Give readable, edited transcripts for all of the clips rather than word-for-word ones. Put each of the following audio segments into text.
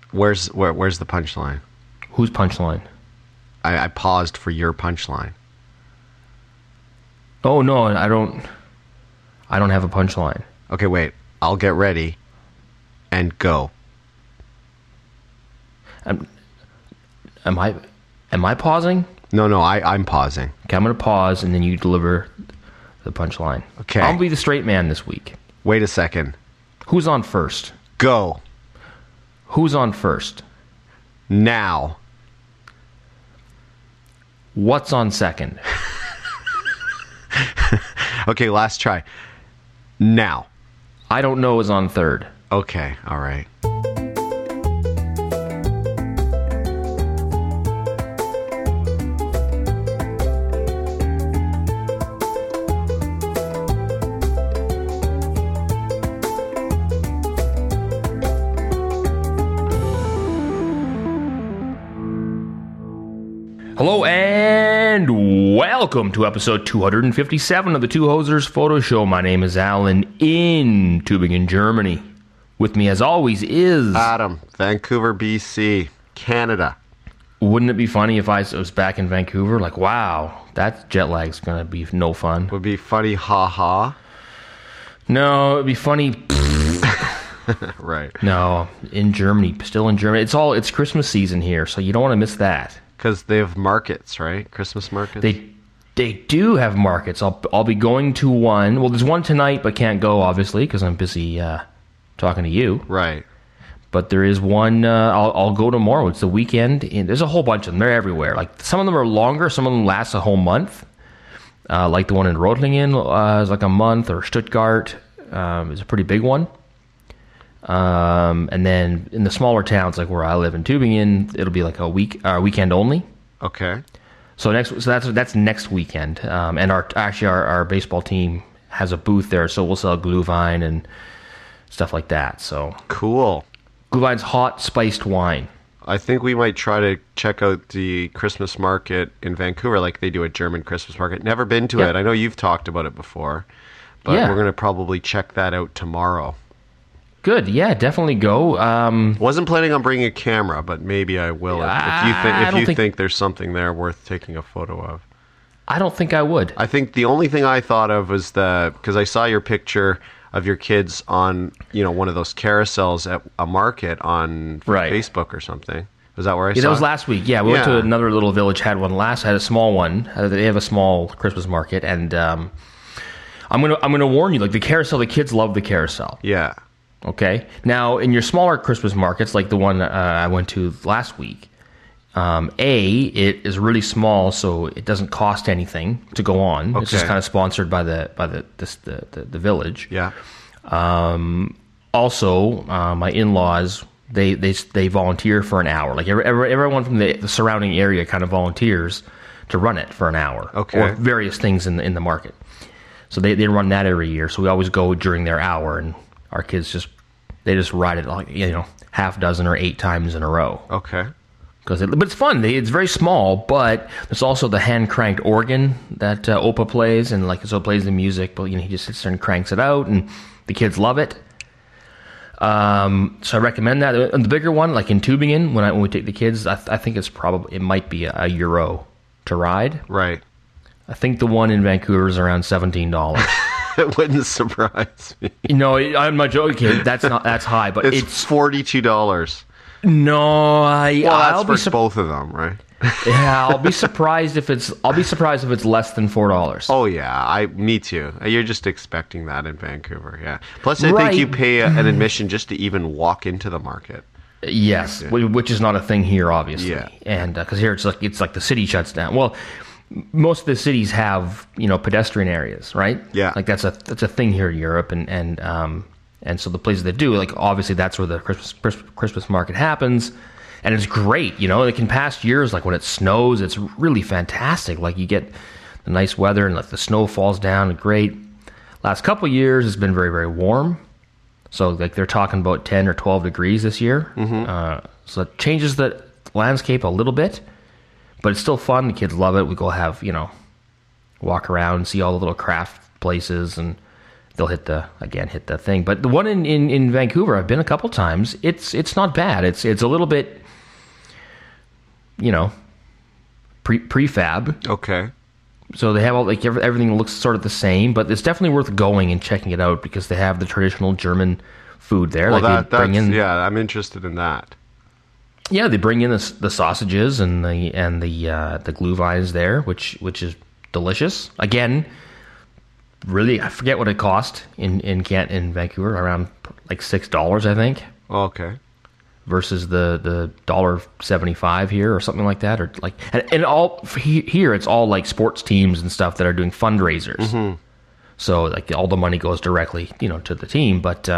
Where's the punchline? Whose punchline? I paused for your punchline. Oh no, I don't have a punchline. Okay, wait. I'll get ready and go. Am I pausing? No, I'm pausing. Okay, I'm going to pause, and then you deliver the punchline. Okay. I'll be the straight man this week. Wait a second. Who's on first? Go. Who's on first? Now. What's on second? Okay, last try. Now. I don't know is on third. Okay, all right. Hello and welcome to episode 257 of the Two Hosers Photo Show. My name is Alan in Tübingen, Germany. With me as always is... Adam, Vancouver, BC, Canada. Wouldn't it be funny if I was back in Vancouver? Like, wow, that jet lag's going to be no fun. Would be funny, ha. No, it'd be funny... Right. No, in Germany, still in Germany. It's Christmas season here, so you don't want to miss that. Because they have markets, right? Christmas markets? They do have markets. I'll be going to one. Well, there's one tonight, but can't go, obviously, because I'm busy talking to you. Right. But there is one, I'll go tomorrow. It's the weekend. There's a whole bunch of them. They're everywhere. Like, some of them are longer. Some of them last a whole month. Like the one in Reutlingen is like a month, or Stuttgart is a pretty big one. And then in the smaller towns, like where I live in Tübingen, it'll be like a weekend only. Okay. So that's next weekend. And our baseball team has a booth there, so we'll sell Glühwein and stuff like that. So cool. Glühwein's hot spiced wine. I think we might try to check out the Christmas market in Vancouver, like they do a German Christmas market. Never been to it. I know you've talked about it before, but we're going to probably check that out tomorrow. Good, yeah, definitely go. Wasn't planning on bringing a camera, but maybe I will if you think there's something there worth taking a photo of. I don't think I would. I think the only thing I thought of was because I saw your picture of your kids on one of those carousels at a market on Facebook or something. Was that where I saw? Yeah, that was last week. Yeah, we went to another little village. Had a small one. They have a small Christmas market, and I'm gonna warn you. Like the carousel, the kids love the carousel. Yeah. Okay. Now, in your smaller Christmas markets, like the one I went to last week, it is really small, so it doesn't cost anything to go on. Okay. It's just kind of sponsored by the village. Yeah. Also, my in-laws they volunteer for an hour. Like everyone from the surrounding area kind of volunteers to run it for an hour. Okay. Or various things in the market. So they run that every year. So we always go during their hour, and our kids just ride it like half dozen or 8 times in a row. Okay. But it's fun. It's very small, but there's also the hand cranked organ that Opa plays, and so it plays the music. But he just sits there and cranks it out, and the kids love it. So I recommend that. And the bigger one, like in Tübingen, when we take the kids, I think it might be €1 to ride. Right. I think the one in Vancouver is around $17. It wouldn't surprise me. No, I'm not joking. That's high, but it's $42. No, I'll be for both of them, right? Yeah, I'll be surprised if it's less than $4. Oh yeah, me too. You're just expecting that in Vancouver, yeah. Plus, I think you pay an admission just to even walk into the market. Yes, which is not a thing here, obviously. Yeah. And because here it's like the city shuts down. Well, most of the cities have pedestrian areas, right? Yeah, like that's a thing here in Europe, and so the places that do, like obviously that's where the Christmas market happens, and it's great. Like in past years, like when it snows, it's really fantastic. Like you get the nice weather and like the snow falls down, great. Last couple of years, it's been very very warm, so like they're talking about 10 or 12 degrees this year. Mm-hmm. So it changes the landscape a little bit. But it's still fun. The kids love it. We go walk around, see all the little craft places and they'll hit the thing. But the one in Vancouver, I've been a couple times. It's not bad. It's a little bit, prefab. Okay. So they have all everything looks sort of the same, but it's definitely worth going and checking it out because they have the traditional German food there. Well, I'm interested in that. Yeah, they bring in the sausages and the Glühweins there, which is delicious. Again, really, I forget what it cost in Vancouver, around like $6, I think. Okay. Versus the $1.75 here or something like that, or like and all here it's all like sports teams and stuff that are doing fundraisers. Mm-hmm. So like all the money goes directly to the team, but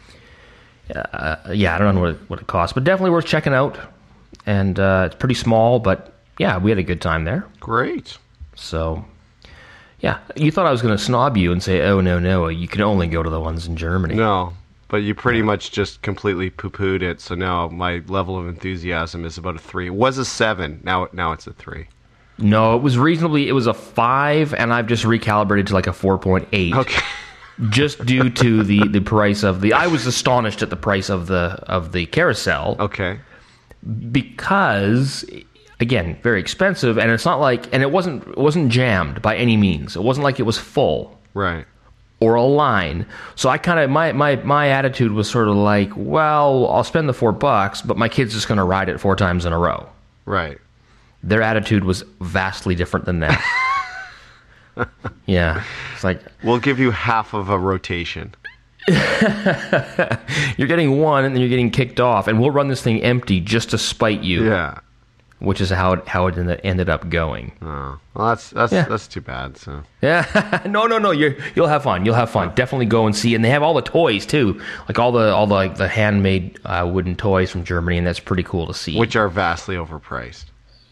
I don't know what it costs, but definitely worth checking out. And it's pretty small, but yeah, we had a good time there. Great. So yeah, you thought I was going to snob you and say, oh no, you can only go to the ones in Germany. No. But you pretty much just completely poo-pooed it, so now my level of enthusiasm is about a 3. It was a 7, now it's a 3. No, it was a 5, and I've just recalibrated to like a 4.8. Okay. Just due to the price of I was astonished at the price of the carousel. Okay. Because, again, very expensive, and it's not like, and it wasn't jammed by any means. It wasn't like it was full. Right. Or a line. So I kind of, my attitude was sort of like, well, I'll spend the $4, but my kid's just going to ride it 4 times in a row. Right. Their attitude was vastly different than that. Yeah. It's like, we'll give you half of a rotation. You're getting one and then you're getting kicked off, and we'll run this thing empty just to spite you. Yeah. Which is how it ended up going. Oh, well, that's too bad. So yeah, no, you'll have fun. You'll have fun. Definitely go and see, and they have all the toys too, like all the handmade wooden toys from Germany, and that's pretty cool to see. Which are vastly overpriced.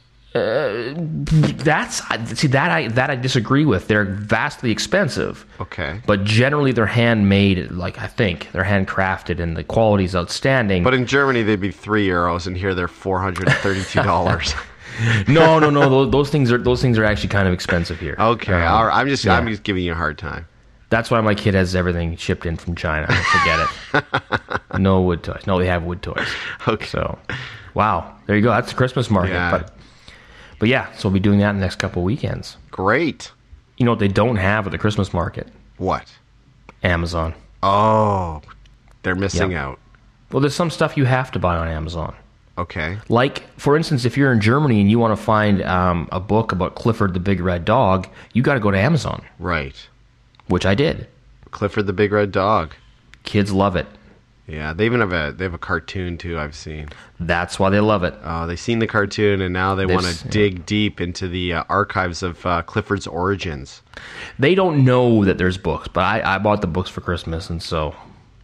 That I disagree with. They're vastly expensive. Okay. But generally they're handmade, like I think they're handcrafted, and the quality is outstanding. But in Germany they'd be €3, and here they're $432. No. Those things are actually kind of expensive here. Okay. All right. I'm just giving you a hard time. That's why my kid has everything shipped in from China. Forget it. No wood toys. No, they have wood toys. Okay. So, wow. There you go. That's the Christmas market. Yeah. But yeah, so we'll be doing that in the next couple of weekends. Great. You know what they don't have at the Christmas market? What? Amazon. Oh, they're missing out. Well, there's some stuff you have to buy on Amazon. Okay. Like, for instance, if you're in Germany and you want to find a book about Clifford the Big Red Dog, you got to go to Amazon. Right. Which I did. Clifford the Big Red Dog. Kids love it. Yeah, they even have a cartoon too, I've seen. That's why they love it. Oh, they've seen the cartoon, and now they want to dig deep into the archives of Clifford's origins. They don't know that there's books, but I bought the books for Christmas, and so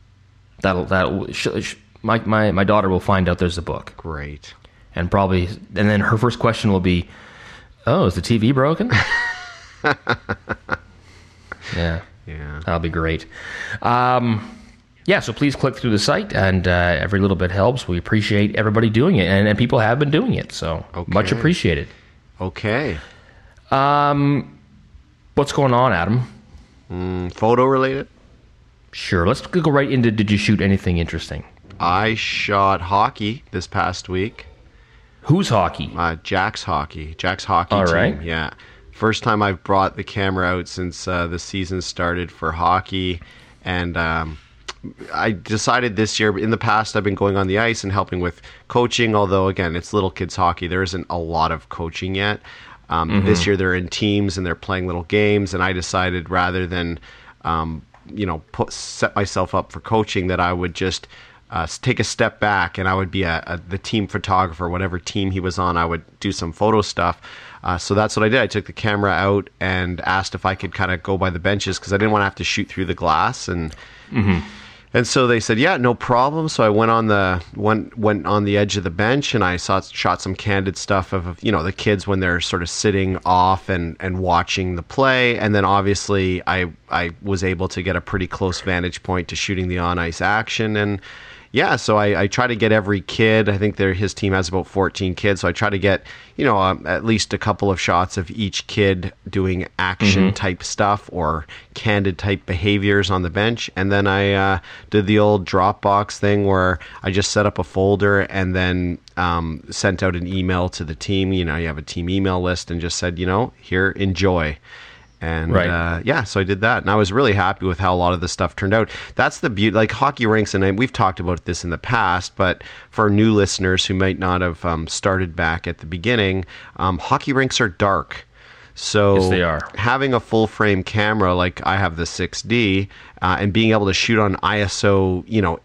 my daughter will find out there's a book. Great. And then her first question will be, "Oh, is the TV broken?" Yeah. That'll be great. Yeah, so please click through the site, and every little bit helps. We appreciate everybody doing it, and people have been doing it, so much appreciated. Okay. What's going on, Adam? Photo related? Sure. Let's go right into, did you shoot anything interesting? I shot hockey this past week. Whose hockey? Jack's hockey. Jack's hockey All team. Right. Yeah. First time I've brought the camera out since the season started for hockey, and I decided this year. In the past, I've been going on the ice and helping with coaching, although, again, it's little kids hockey. There isn't a lot of coaching yet. This year, they're in teams and they're playing little games, and I decided rather than set myself up for coaching, that I would just take a step back, and I would be the team photographer. Whatever team he was on, I would do some photo stuff. So that's what I did. I took the camera out and asked if I could kind of go by the benches, because I didn't want to have to shoot through the glass. And so they said, yeah, no problem. So I went on the edge of the bench, and I shot some candid stuff of the kids when they're sort of sitting off and watching the play. And then obviously I was able to get a pretty close vantage point to shooting the on ice action. And yeah, so I try to get every kid. I think his team has about 14 kids, so I try to get at least a couple of shots of each kid doing action type stuff or candid type behaviors on the bench. And then I did the old Dropbox thing where I just set up a folder and then sent out an email to the team. You have a team email list, and just said, here, enjoy. And so I did that, and I was really happy with how a lot of the stuff turned out. That's the beauty, like hockey rinks, and we've talked about this in the past, but for new listeners who might not have started back at the beginning, hockey rinks are dark. So yes, they are. Having a full frame camera like I have the 6D and being able to shoot on ISO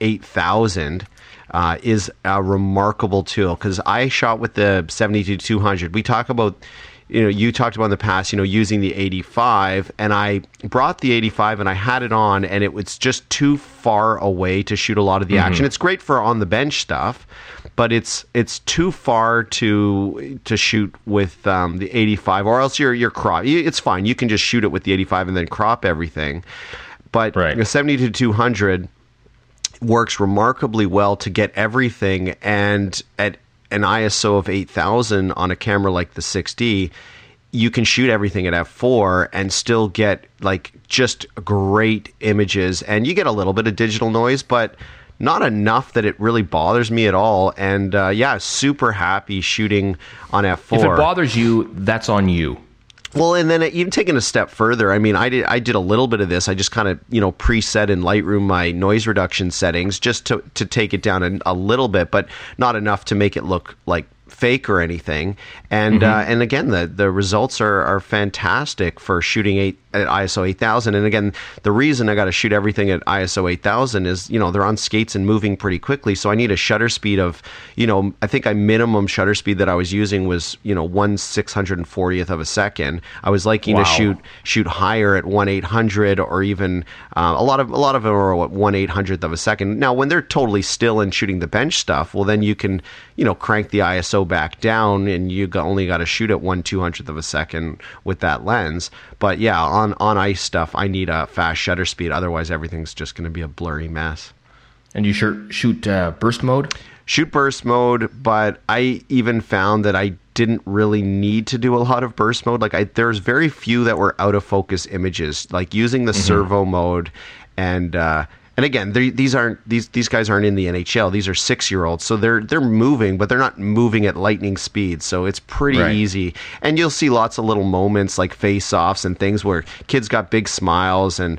8000 is a remarkable tool, because I shot with the 70-200. We talk about. You talked about in the past, using the 85, and I brought the 85 and I had it on, and it was just too far away to shoot a lot of the action. It's great for on the bench stuff, but it's too far to shoot with the 85, or else you're crop. It's fine. You can just shoot it with the 85 and then crop everything. But the 70-200 works remarkably well to get everything, and at an ISO of 8000 on a camera like the 6D, you can shoot everything at f4 and still get just great images, and you get a little bit of digital noise, but not enough that it really bothers me at all. And super happy shooting on f4. If it bothers you, that's on you. Well, and then even taking a step further, I mean, I did a little bit of this. I just kind of, preset in Lightroom my noise reduction settings just to take it down a little bit, but not enough to make it look like fake or anything. And and again, the results are fantastic for shooting at ISO 8000. And again, the reason I got to shoot everything at ISO 8000 is, they're on skates and moving pretty quickly. So I need a shutter speed of, I think minimum shutter speed that I was using was, 1/640th of a second. I was liking to shoot higher at 1/800, or even a lot of them are at 1/800th of a second. Now, when they're totally still and shooting the bench stuff, well, then you can, crank the ISO back down, and you only got to shoot at 1/200th of a second with that lens. But yeah, on ice stuff, I need a fast shutter speed. Otherwise, everything's just going to be a blurry mess. And you shoot burst mode? Shoot burst mode, but I even found that I didn't really need to do a lot of burst mode. There's very few that were out of focus images, like using the servo mode, and again, these guys aren't in the NHL. These are 6-year-olds, so they're moving, but they're not moving at lightning speed. So it's pretty easy, and you'll see lots of little moments like face-offs and things where kids got big smiles, and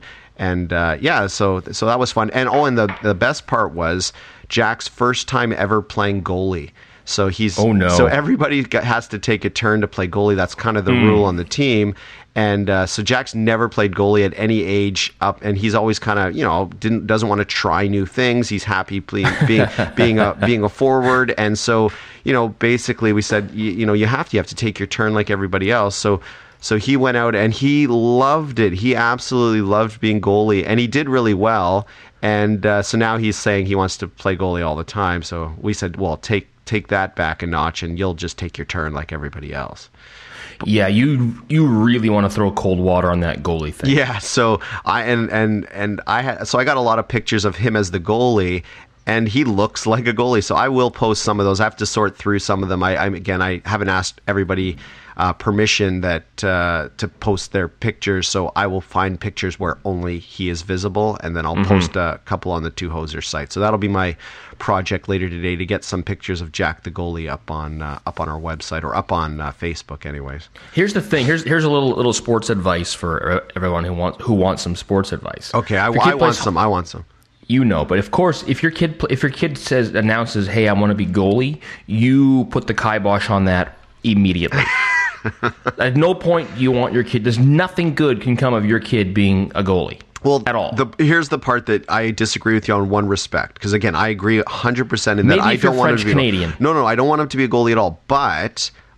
so that was fun. And the best part was Jack's first time ever playing goalie. So so everybody has to take a turn to play goalie. That's kind of the rule on the team. And so Jack's never played goalie at any age up, and he's always kind of doesn't want to try new things. He's happy being a forward, and so basically we said you have to take your turn like everybody else. So he went out and he loved it. He absolutely loved being goalie, and he did really well. And so now he's saying he wants to play goalie all the time. So we said, well, take that back a notch, and you'll just take your turn like everybody else. Yeah, you really want to throw cold water on that goalie thing. Yeah, so I got a lot of pictures of him as the goalie, and he looks like a goalie. So I will post some of those. I have to sort through some of them. I haven't asked everybody permission to post their pictures, so I will find pictures where only he is visible, and then I'll post a couple on the Two Hosers site. So that'll be my project later today, to get some pictures of Jack the goalie up on our website, or up on Facebook anyways. Here's the thing. Here's a little sports advice for everyone who wants some sports advice. Okay, I want some. But of course, if your kid announces, "Hey, I want to be goalie," you put the kibosh on that immediately. At no point you want your kid. There's nothing good can come of your kid being a goalie. Well, at all. Here's the part that I disagree with you on one respect, because again, I agree 100% in that I don't want him to be Canadian. No, I don't want him to be a goalie at all. But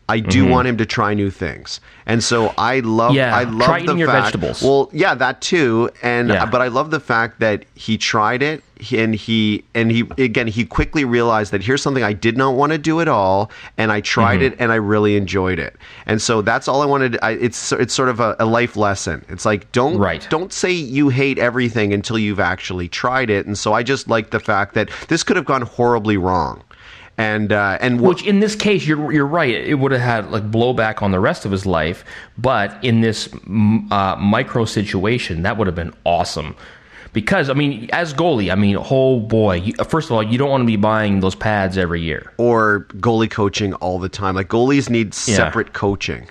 I do want him to try new things. And so I love try eating the your fact, vegetables. well, yeah, that too. And but I love the fact that he tried it and he quickly realized that here's something I did not want to do at all, and I tried it and I really enjoyed it. And so that's all I wanted. It's sort of a life lesson. It's like don't say you hate everything until you've actually tried it. And so I just like the fact that this could have gone horribly wrong. Which in this case, you're right. It would have had like blowback on the rest of his life, but in this micro situation, that would have been awesome. Because I mean, as goalie, I mean, oh boy! First of all, you don't want to be buying those pads every year or goalie coaching all the time. Like goalies need separate coaching.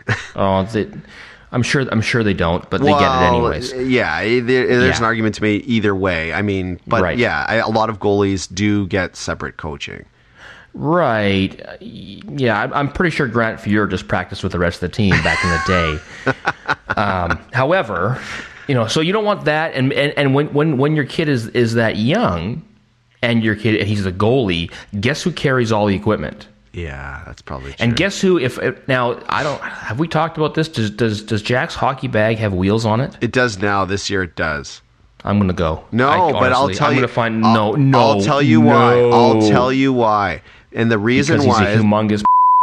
I'm sure they don't, but they get it anyways. Yeah, there's an argument to me either way. I mean, but a lot of goalies do get separate coaching. Right. Yeah, I'm pretty sure Grant Fuhr just practiced with the rest of the team back in the day. However, so you don't want that. And when your kid is that young, and he's a goalie, guess who carries all the equipment? Yeah, that's probably true. And guess who? Have we talked about this? Does Jack's hockey bag have wheels on it? It does now. This year it does. I'm gonna go. But I'll tell you. I'm gonna find no. I'll tell you why. I'll tell you why. And the reason because why he's a humongous.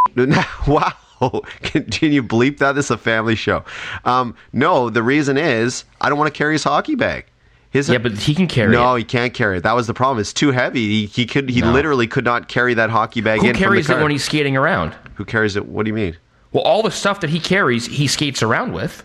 Wow. Can you bleep that? This is a family show. No, the reason is I don't want to carry his hockey bag. But he can carry it. No, he can't carry it. That was the problem. It's too heavy. He literally could not carry that hockey bag in from the car. Who carries it when he's skating around? Who carries it? What do you mean? Well, all the stuff that he carries, he skates around with.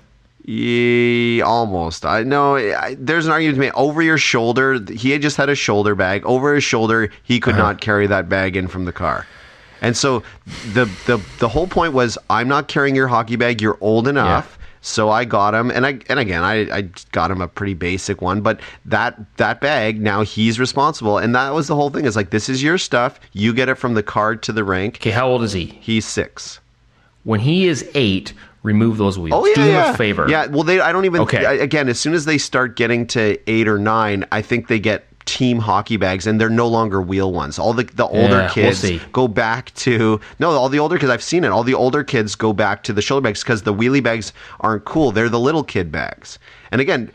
Yeah, almost. There's an argument to me. Over your shoulder, he had just had a shoulder bag. Over his shoulder, he could not carry that bag in from the car. And so the whole point was, I'm not carrying your hockey bag. You're old enough. Yeah. So I got him, and I got him a pretty basic one, but that bag, now he's responsible. And that was the whole thing. It's like, this is your stuff. You get it from the card to the rink. Okay, how old is he? He's 6. When he is 8, remove those wheels. Oh, yeah, do him a favor. Yeah, well, I don't even... Okay. Again, as soon as they start getting to 8 or 9, I think they get team hockey bags, and they're no longer wheel ones. All the older kids go back to... No, all the older kids, I've seen it. All the older kids go back to the shoulder bags because the wheelie bags aren't cool. They're the little kid bags. And again,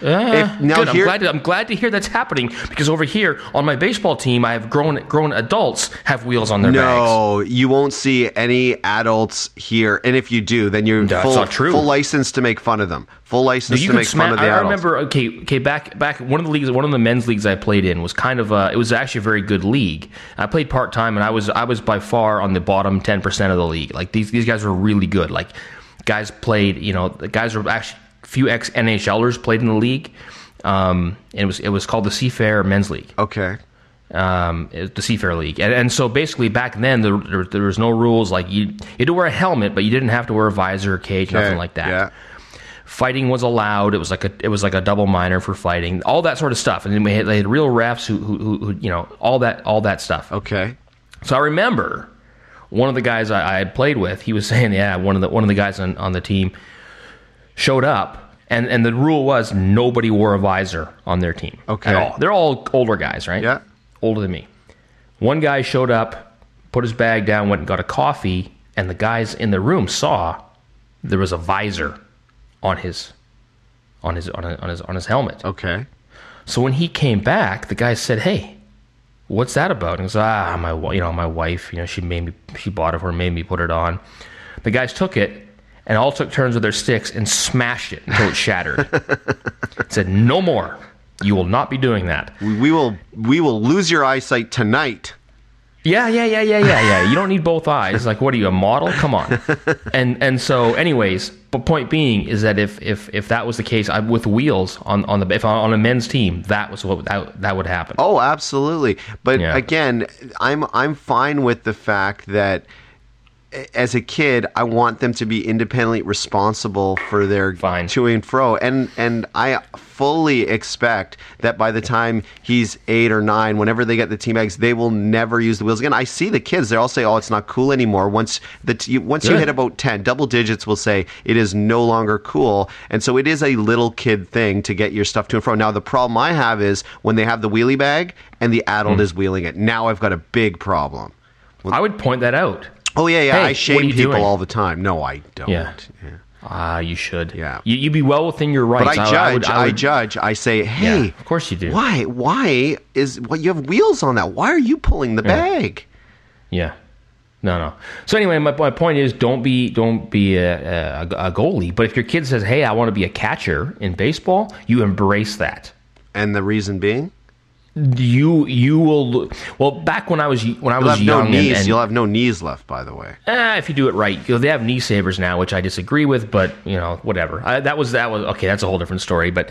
I'm glad to hear that's happening, because over here on my baseball team, I have grown adults have wheels on their bags. No, you won't see any adults here, and if you do, then you're full license to make fun of them. Full license to make fun of the adults. I remember, back one of the men's leagues I played in was kind of it was actually a very good league. I played part time, and I was by far on the bottom 10% of the league. Like these guys were really good. Like guys played, the guys were actually. Few ex-NHLers played in the league. And it was called the Seafair Men's League. Okay. The Seafair League. And so basically back then there was no rules. Like you had to wear a helmet, but you didn't have to wear a visor or cage, nothing like that. Yeah. Fighting was allowed. It was like a double minor for fighting. All that sort of stuff. And then they had real refs who all that stuff. Okay. So I remember one of the guys I had played with, he was saying, one of the guys on the team showed up, and the rule was nobody wore a visor on their team. Okay. At all. They're all older guys, right? Yeah. Older than me. One guy showed up, put his bag down, went and got a coffee, and the guys in the room saw there was a visor on his helmet. Okay. So when he came back, the guy said, "Hey, what's that about?" And he goes, my wife, she bought it for me, made me put it on." The guys took it and all took turns with their sticks and smashed it until it shattered. Said, "No more. You will not be doing that. We will lose your eyesight tonight." Yeah. You don't need both eyes. Like, what are you, a model? Come on. And so, anyways, but point being is that if that was the case, with wheels on a men's team, that was what that would happen. Oh, absolutely. But again, I'm fine with the fact that, as a kid, I want them to be independently responsible for their to and fro. And I fully expect that by the time he's 8 or 9, whenever they get the team bags, they will never use the wheels again. I see the kids, they all say, "Oh, it's not cool anymore." Once you hit about 10, double digits will say it is no longer cool. And so it is a little kid thing to get your stuff to and fro. Now, the problem I have is when they have the wheelie bag and the adult is wheeling it. Now I've got a big problem. I would point that out. Oh yeah. Hey, I what are shame you people doing? all the time. No, I don't. Yeah. You should. Yeah. You'd be well within your rights. But I would- judge. I say, hey, Yeah, of course you do. Why is you have wheels on that? Why are you pulling the bag? Yeah. No. So anyway, my point is, don't be a goalie. But if your kid says, "Hey, I want to be a catcher in baseball," you embrace that. And the reason being, You will. Well, back when I was you'll have young, no knees. and You'll have no knees left. By the way, if you do it right, they have knee savers now, which I disagree with. But whatever. That was okay. That's a whole different story. But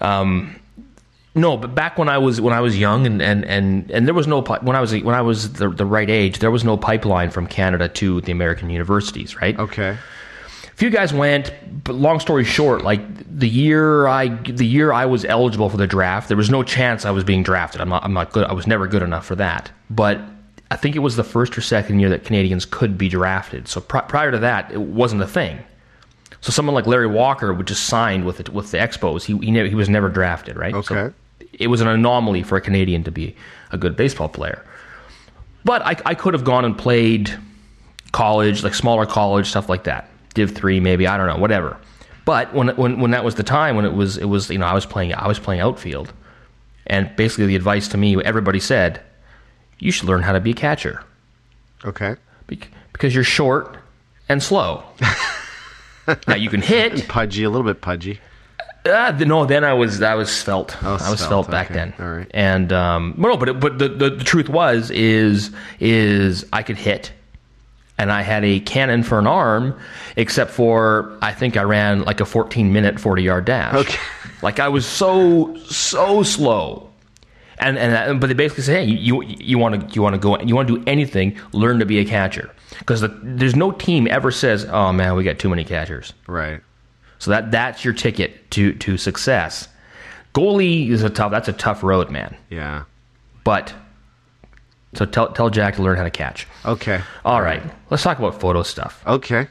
no. But back when I was young, and there was no when I was the right age, there was no pipeline from Canada to the American universities, right? okay, A few guys went, but long story short, like the year I was eligible for the draft, there was no chance I was being drafted. I'm not good. I was never good enough for that. But I think it was the first or second year that Canadians could be drafted. So prior to that, it wasn't a thing. So someone like Larry Walker would just signed with the Expos. He was never drafted, right? Okay. So it was an anomaly for a Canadian to be a good baseball player. But I could have gone and played college, like smaller college, stuff like that. Div 3 maybe, I don't know, whatever. But when that was the time when it was I was playing outfield, and basically the advice to me, everybody said, you should learn how to be a catcher okay. because you're short and slow. Now you can hit. Pudgy, a little bit pudgy. No, then I was svelte. Oh, I was svelte back okay. then. All right. And but the truth is I could hit. And I had a cannon for an arm, except for I think I ran like a 14-minute 40-yard dash. Okay. Like I was so slow. But they basically say, hey, you want to do anything, learn to be a catcher, because there's no team ever says, oh man, we got too many catchers. Right. So that's your ticket to success. Goalie is that's a tough road, man. Yeah. But so tell Jack to learn how to catch. Okay. All right. Let's talk about photo stuff. Okay.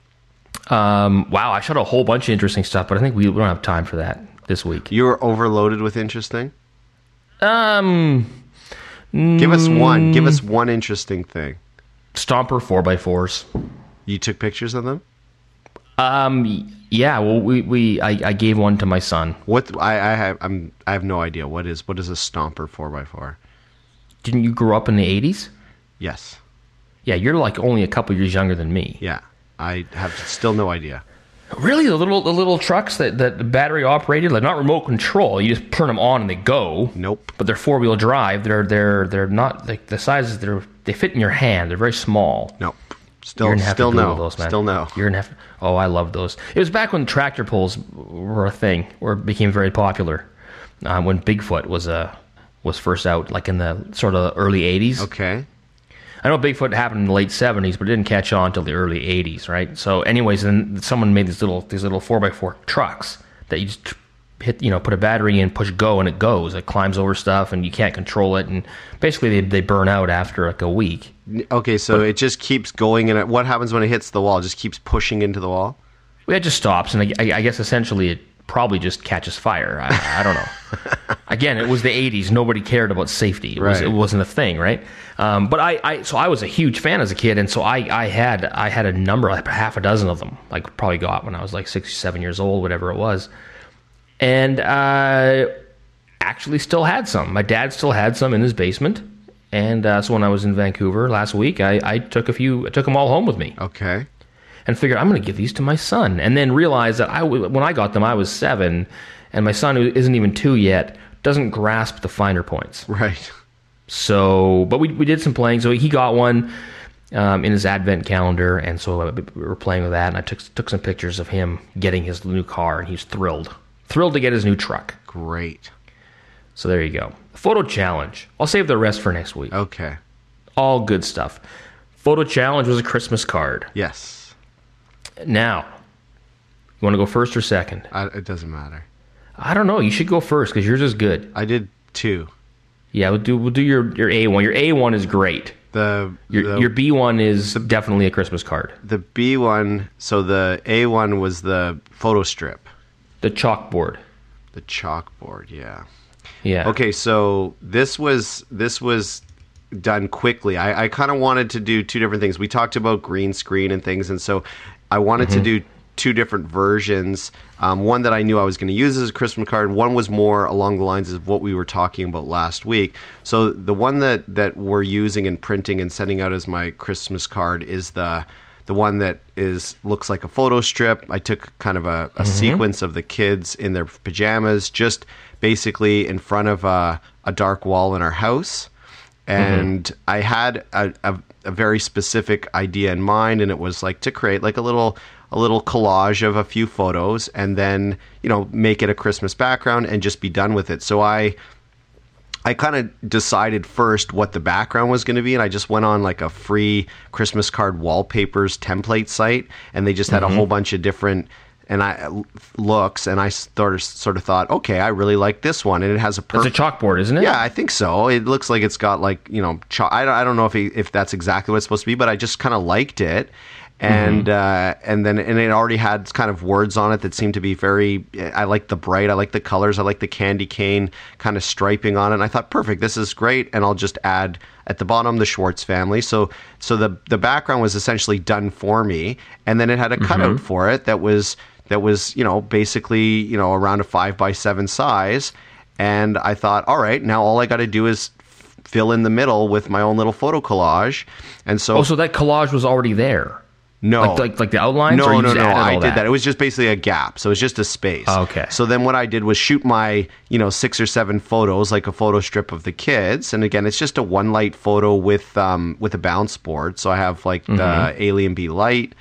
Wow, I shot a whole bunch of interesting stuff, but I think we don't have time for that this week. You were overloaded with interesting? Give us one interesting thing. Stomper 4x4s. You took pictures of them? Yeah, well I gave one to my son. What I have no idea. What is a Stomper 4x4? Didn't you grow up in the 80s? Yes. Yeah, you're like only a couple years younger than me. Yeah. I have still no idea. Really, the little trucks that battery operated, like not remote control. You just turn them on and they go. Nope. But they're 4-wheel drive. They're not like the sizes. They fit in your hand. They're very small. Nope. You're gonna have to Google no. those, man. Still no. You're gonna have. Oh, I love those. It was back when tractor pulls were a thing, or became very popular. When Bigfoot was first out, like in the sort of early 80s. Okay. I know Bigfoot happened in the late 70s, but it didn't catch on until the early 80s, right? So anyways, then someone made these little 4x4 trucks that you just hit, put a battery in, push go, and it goes. It climbs over stuff, and you can't control it. And basically, they burn out after like a week. Okay, so it just keeps going, and what happens when it hits the wall? It just keeps pushing into the wall? Well, it just stops, and I guess essentially it probably just catches fire. I don't know. Again, it was the 80s. Nobody cared about safety. It wasn't a thing, right? But I was a huge fan as a kid, and so I had a number, like half a dozen of them. Like probably got when I was like 6 or 7 years old, whatever it was. And actually still had some. My dad still had some in his basement. And so when I was in Vancouver last week, I took them all home with me. Okay. And figured I'm going to give these to my son. And then realized that when I got them, I was 7, and my son, who isn't even 2 yet, doesn't grasp the finer points. Right. So, but we did some playing. So he got one in his advent calendar, and so we were playing with that. And I took some pictures of him getting his new car, and he was thrilled to get his new truck. Great. So there you go. Photo challenge. I'll save the rest for next week. Okay. All good stuff. Photo challenge was a Christmas card. Yes. Now, you want to go first or second? It doesn't matter. I don't know. You should go first because yours is good. I did 2. Yeah, we'll do your A1. Your A1 is great. Your B1 is definitely a Christmas card. The B1, so the A1 was the photo strip. The chalkboard. The chalkboard, yeah. Yeah. Okay, so this was done quickly. I kind of wanted to do two different things. We talked about green screen and things, and so I wanted to do two different versions. One that I knew I was going to use as a Christmas card. One was more along the lines of what we were talking about last week. So the one that we're using and printing and sending out as my Christmas card is the one that looks like a photo strip. I took kind of a sequence of the kids in their pajamas, just basically in front of a dark wall in our house. And I had a very specific idea in mind, and it was like to create like a little collage of a few photos, and then make it a Christmas background and just be done with it. So I kind of decided first what the background was going to be, and I just went on like a free Christmas card wallpapers template site, and they just had a whole bunch of different looks, and I sort of thought, okay, I really like this one, and it has it's a chalkboard, isn't it? Yeah, I think so. It looks like it's got like I don't know if that's exactly what it's supposed to be, but I just kind of liked it. And then it already had kind of words on it that seemed to be very. I like the bright. I like the colors. I like the candy cane kind of striping on it. And I thought, perfect. This is great. And I'll just add at the bottom the Schwartz family. So the background was essentially done for me, and then it had a cutout for it that was basically around a 5x7 size. And I thought, all right, now all I got to do is fill in the middle with my own little photo collage. And so so that collage was already there. No, like the outlines. No, or you no, just no. added all I did that. It was just basically a gap, so it's just a space. Okay. So then what I did was shoot my 6 or 7 photos, like a photo strip of the kids, and again, it's just a one light photo with a bounce board. So I have like the Alien B light,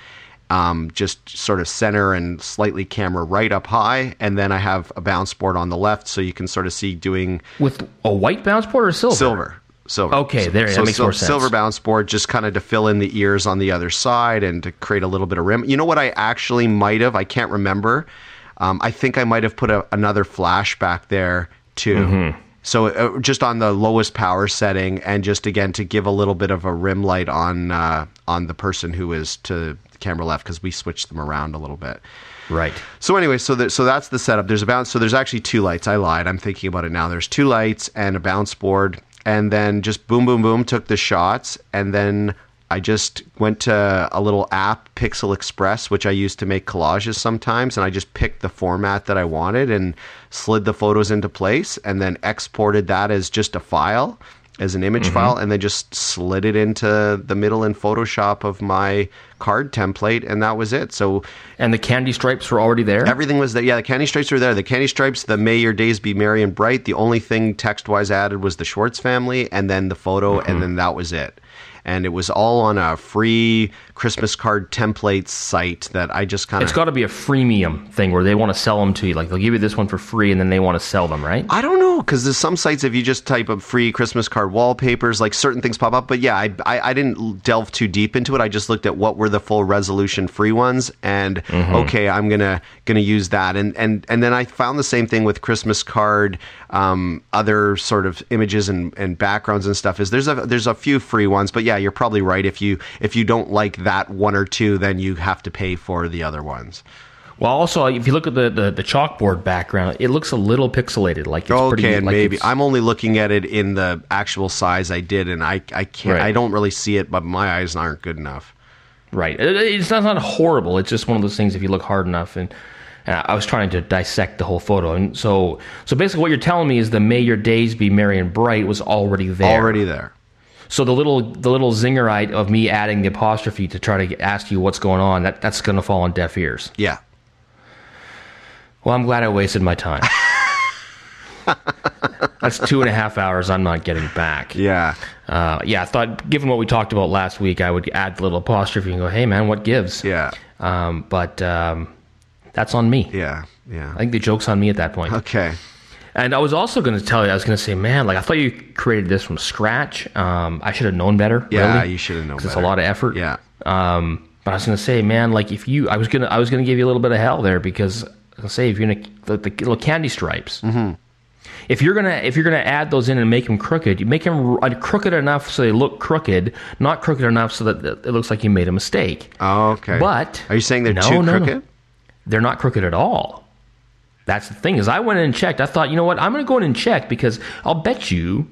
just sort of center and slightly camera right up high, and then I have a bounce board on the left, so you can sort of see doing with a white bounce board or silver. Silver. Okay, that makes more sense. Silver bounce board, just kind of to fill in the ears on the other side and to create a little bit of rim. You know what I actually might have? I can't remember. I think I might have put another flash back there too. So just on the lowest power setting, and just again to give a little bit of a rim light on the person who is to the camera left, because we switched them around a little bit. Right. So anyway, so that's the setup. There's a bounce. So there's actually 2 lights. I lied. I'm thinking about it now. There's 2 lights and a bounce board. And then just boom, boom, boom, took the shots. And then I just went to a little app, Pixel Express, which I use to make collages sometimes. And I just picked the format that I wanted and slid the photos into place, and then exported that as just a file, as an image file, and then just slid it into the middle in Photoshop of my card template, and that was it. So, and the candy stripes were already there? Everything was there. Yeah, the candy stripes were there. The candy stripes, the May Your Days Be Merry and Bright. The only thing text-wise added was the Schwartz family, and then the photo, and then that was it. And it was all on a free Christmas card templates site that I just kind of... It's got to be a freemium thing where they want to sell them to you. Like, they'll give you this one for free, and then they want to sell them, right? I don't know, because there's some sites, if you just type up free Christmas card wallpapers, like certain things pop up. But yeah, I didn't delve too deep into it. I just looked at what were the full resolution free ones, and okay, I'm gonna use that. And then I found the same thing with Christmas card, other sort of images and backgrounds and stuff. Is there's a few free ones, but yeah, you're probably right. If you don't like that one or two, then you have to pay for the other ones. Well, also, if you look at the chalkboard background, it looks a little pixelated. Like it's okay, pretty, and like maybe I'm only looking at it in the actual size I did, and I can't. Right. I don't really see it, but my eyes aren't good enough. Right. It's not horrible. It's just one of those things. If you look hard enough, and I was trying to dissect the whole photo, and so basically, what you're telling me is the "May Your Days Be Merry and Bright" was already there. Already there. So the little zingerite of me adding the apostrophe to try to ask you what's going on, that's going to fall on deaf ears. Yeah. Well, I'm glad I wasted my time. That's 2.5 hours I'm not getting back. Yeah. I thought, given what we talked about last week, I would add the little apostrophe and go, hey, man, what gives? Yeah. But that's on me. Yeah. Yeah. I think the joke's on me at that point. Okay. And I was also going to tell you, I was going to say, man, like I thought you created this from scratch. I should have known better. Yeah, really, you should have known better. It's a lot of effort. Yeah. But I was going to say, man, like if you, I was going to give you a little bit of hell there, because I'll say if you're going to the little candy stripes. Mm-hmm. If you're gonna add those in and make them crooked, you make them crooked enough so they look crooked, not crooked enough so that it looks like you made a mistake. Oh, okay. But are you saying they're too crooked? No. They're not crooked at all. That's the thing, is I went in and checked. I thought, you know what, I'm going to go in and check, because I'll bet you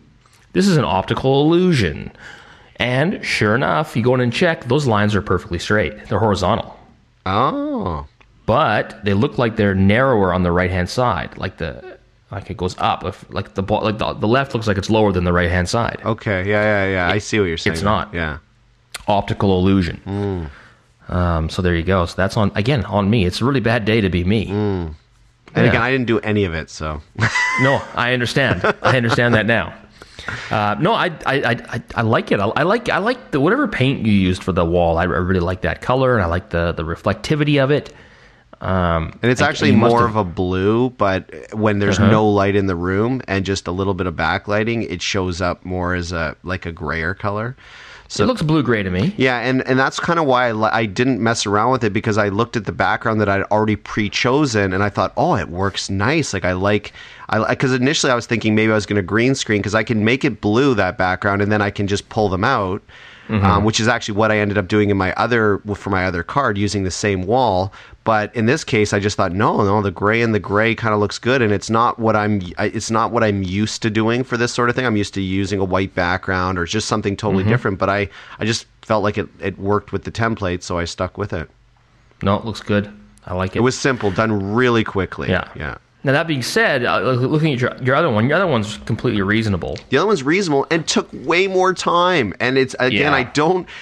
This is an optical illusion. And sure enough, you go in and check, those lines are perfectly straight. They're horizontal. Oh. But they look like they're narrower on the right-hand side, like it goes up. The left looks like it's lower than the right-hand side. Okay, yeah. I see what you're saying. It's not. Yeah. Optical illusion. So there you go. So that's on me. It's a really bad day to be me. And again, I didn't do any of it, so. No, I understand. I understand that now. No, I like it. I like the whatever paint you used for the wall. I really like that color, and I like the reflectivity of it. And it's actually more of a blue, but when there's no light in the room and just a little bit of backlighting, it shows up more as a grayer color. So it looks blue-gray to me. Yeah, and that's kind of why I didn't mess around with it, because I looked at the background that I'd already pre-chosen, and I thought, oh, it works nice. Because initially I was thinking maybe I was going to green screen, because I can make it blue, that background, and then I can just pull them out. Which is actually what I ended up doing for my other card, using the same wall. But in this case, I just thought, no, the gray and the gray kind of looks good, and it's not what I'm used to doing for this sort of thing. I'm used to using a white background or just something totally different. But I just felt like it worked with the template, so I stuck with it. No, it looks good. I like it. It was simple, done really quickly. Yeah. Now, that being said, looking at your other one, your other one's completely reasonable. The other one's reasonable and took way more time. And it's, again, I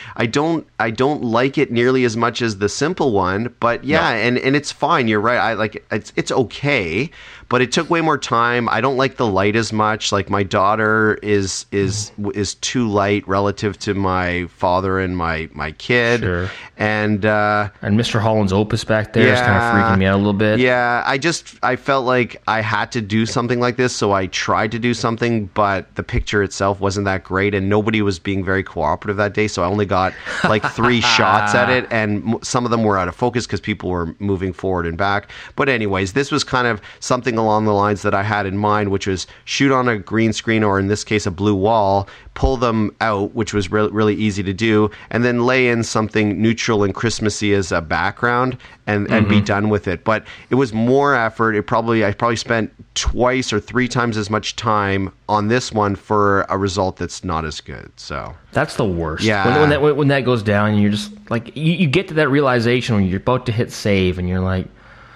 don't like it nearly as much as the simple one, but and it's fine. You're right. It's okay, but it took way more time. I don't like the light as much. Like, my daughter is too light relative to my father and my kid. Sure. And Mr. Holland's opus back there is kind of freaking me out a little bit. Yeah, I felt like I had to do something like this, so I tried to do something, but the picture itself wasn't that great, and nobody was being very cooperative that day, so I only got like 3 shots at it, and some of them were out of focus because people were moving forward and back. But anyways, this was kind of something along the lines that I had in mind, which was shoot on a green screen, or in this case a blue wall, pull them out, which was really easy to do, and then lay in something neutral and Christmassy as a background, and be done with it. But it was more effort. I probably spent 2 or 3 times as much time on this one for a result that's not as good. So that's the worst. Yeah. When that goes down, and you're just like, you get to that realization when you're about to hit save, and you're like,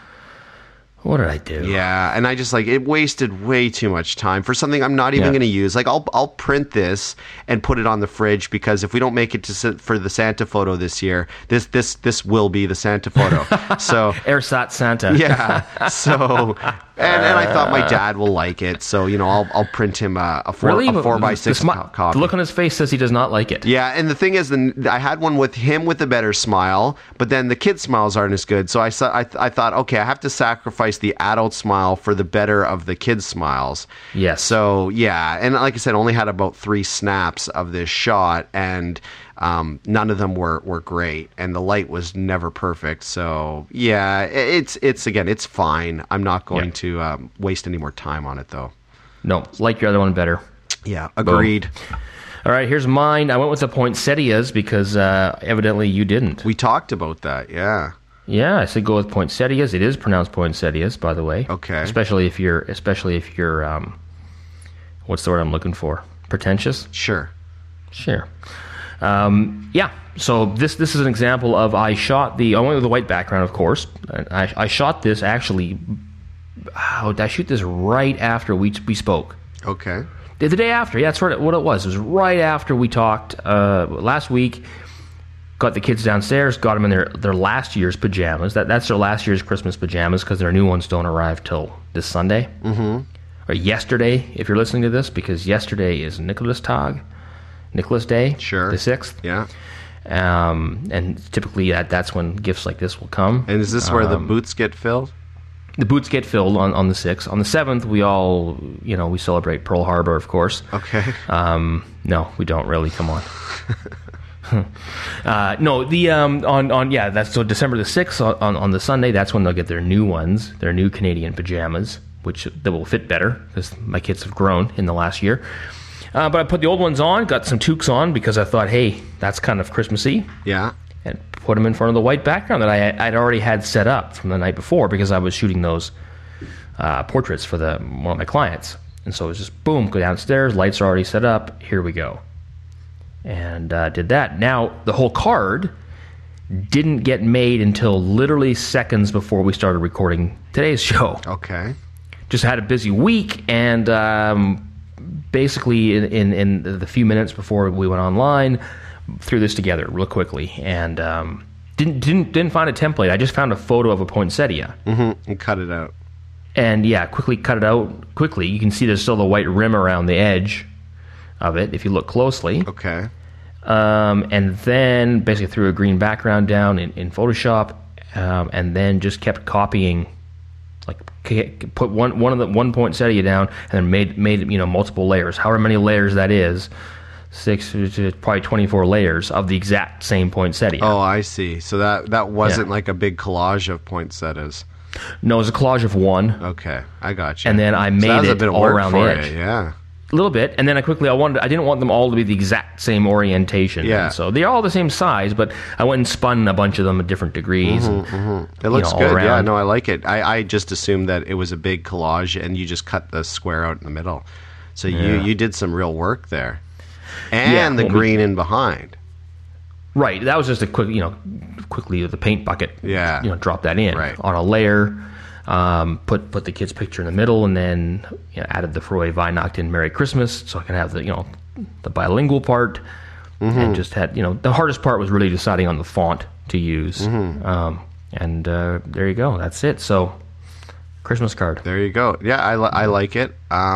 what did I do? Yeah, and I just it wasted way too much time for something I'm not even going to use. Like, I'll print this and put it on the fridge, because if we don't make it for the Santa photo this year, this will be the Santa photo. So ersatz Santa. Yeah. So and I thought my dad will like it, so I'll print him a 4x6 copy. The look on his face says he does not like it. Yeah, and the thing is, I had one with him with a better smile, but then the kid smiles aren't as good. So I thought, okay, I have to sacrifice the adult smile for the better of the kid smiles. Yes. So yeah, and like I said, only had about 3 snaps of this shot, and none of them were great, and the light was never perfect. So yeah, it's fine. I'm not going to waste any more time on it, though. No, like your other one better. Yeah, agreed. Boom. All right, here's mine. I went with the poinsettias because evidently you didn't. We talked about that, yeah. Yeah, I said go with poinsettias. It is pronounced poinsettias, by the way. Okay. Especially if you're what's the word I'm looking for? Pretentious? Sure. Yeah. So this is an example of I went with the white background, of course. I shot this actually. Did I shoot this right after we spoke? Okay. The day after, yeah, that's what it was. It was right after we talked last week. Got the kids downstairs, got them in their last year's pajamas. That's their last year's Christmas pajamas, because their new ones don't arrive till this Sunday. Mm-hmm. Or yesterday, if you're listening to this, because yesterday is Nicholas Day, sure, the 6th. Yeah. And typically that's when gifts like this will come. And is this where the boots get filled? The boots get filled on the 6th. On the 7th, we all, we celebrate Pearl Harbor, of course. Okay. No, we don't really. Come on. No, that's so December the 6th on the Sunday. That's when they'll get their new ones, their new Canadian pajamas, which they will fit better because my kids have grown in the last year. But I put the old ones on, got some toques on because I thought, hey, that's kind of Christmassy. Yeah. And put them in front of the white background that I'd already had set up from the night before, because I was shooting those portraits for one of my clients. And so it was just, boom, go downstairs, lights are already set up, here we go. And did that. Now, the whole card didn't get made until literally seconds before we started recording today's show. Okay. Just had a busy week, and basically in the few minutes before we went online, threw this together real quickly, and didn't find a template. I just found a photo of a poinsettia. And cut it out. And yeah, quickly cut it out quickly. You can see there's still the white rim around the edge of it if you look closely. Okay. And then basically threw a green background down in Photoshop, and then just kept copying, like put one poinsettia down, and then made multiple layers, however many layers that is, 6 probably 24 layers of the exact same poinsettia. Oh, I see. So that wasn't like a big collage of poinsettias. No, it was a collage of one. Okay, I got you. And then I made that was a it bit of all work around for the edge. you, yeah. A little bit, and then I didn't want them all to be the exact same orientation. Yeah. And so they're all the same size, but I went and spun a bunch of them at different degrees. It looks all good. around. Yeah, no, I like it. I just assumed that it was a big collage and you just cut the square out in the middle. So you did some real work there. And the green in behind. Right. That was just a quick, quickly with the paint bucket. Yeah. Drop that in on a layer. Put the kid's picture in the middle, and then added the Froy Weihnacht in Merry Christmas, so I can have the bilingual part, and just had the hardest part was really deciding on the font to use, and there you go, that's it. So Christmas card. There you go. Yeah, I like it.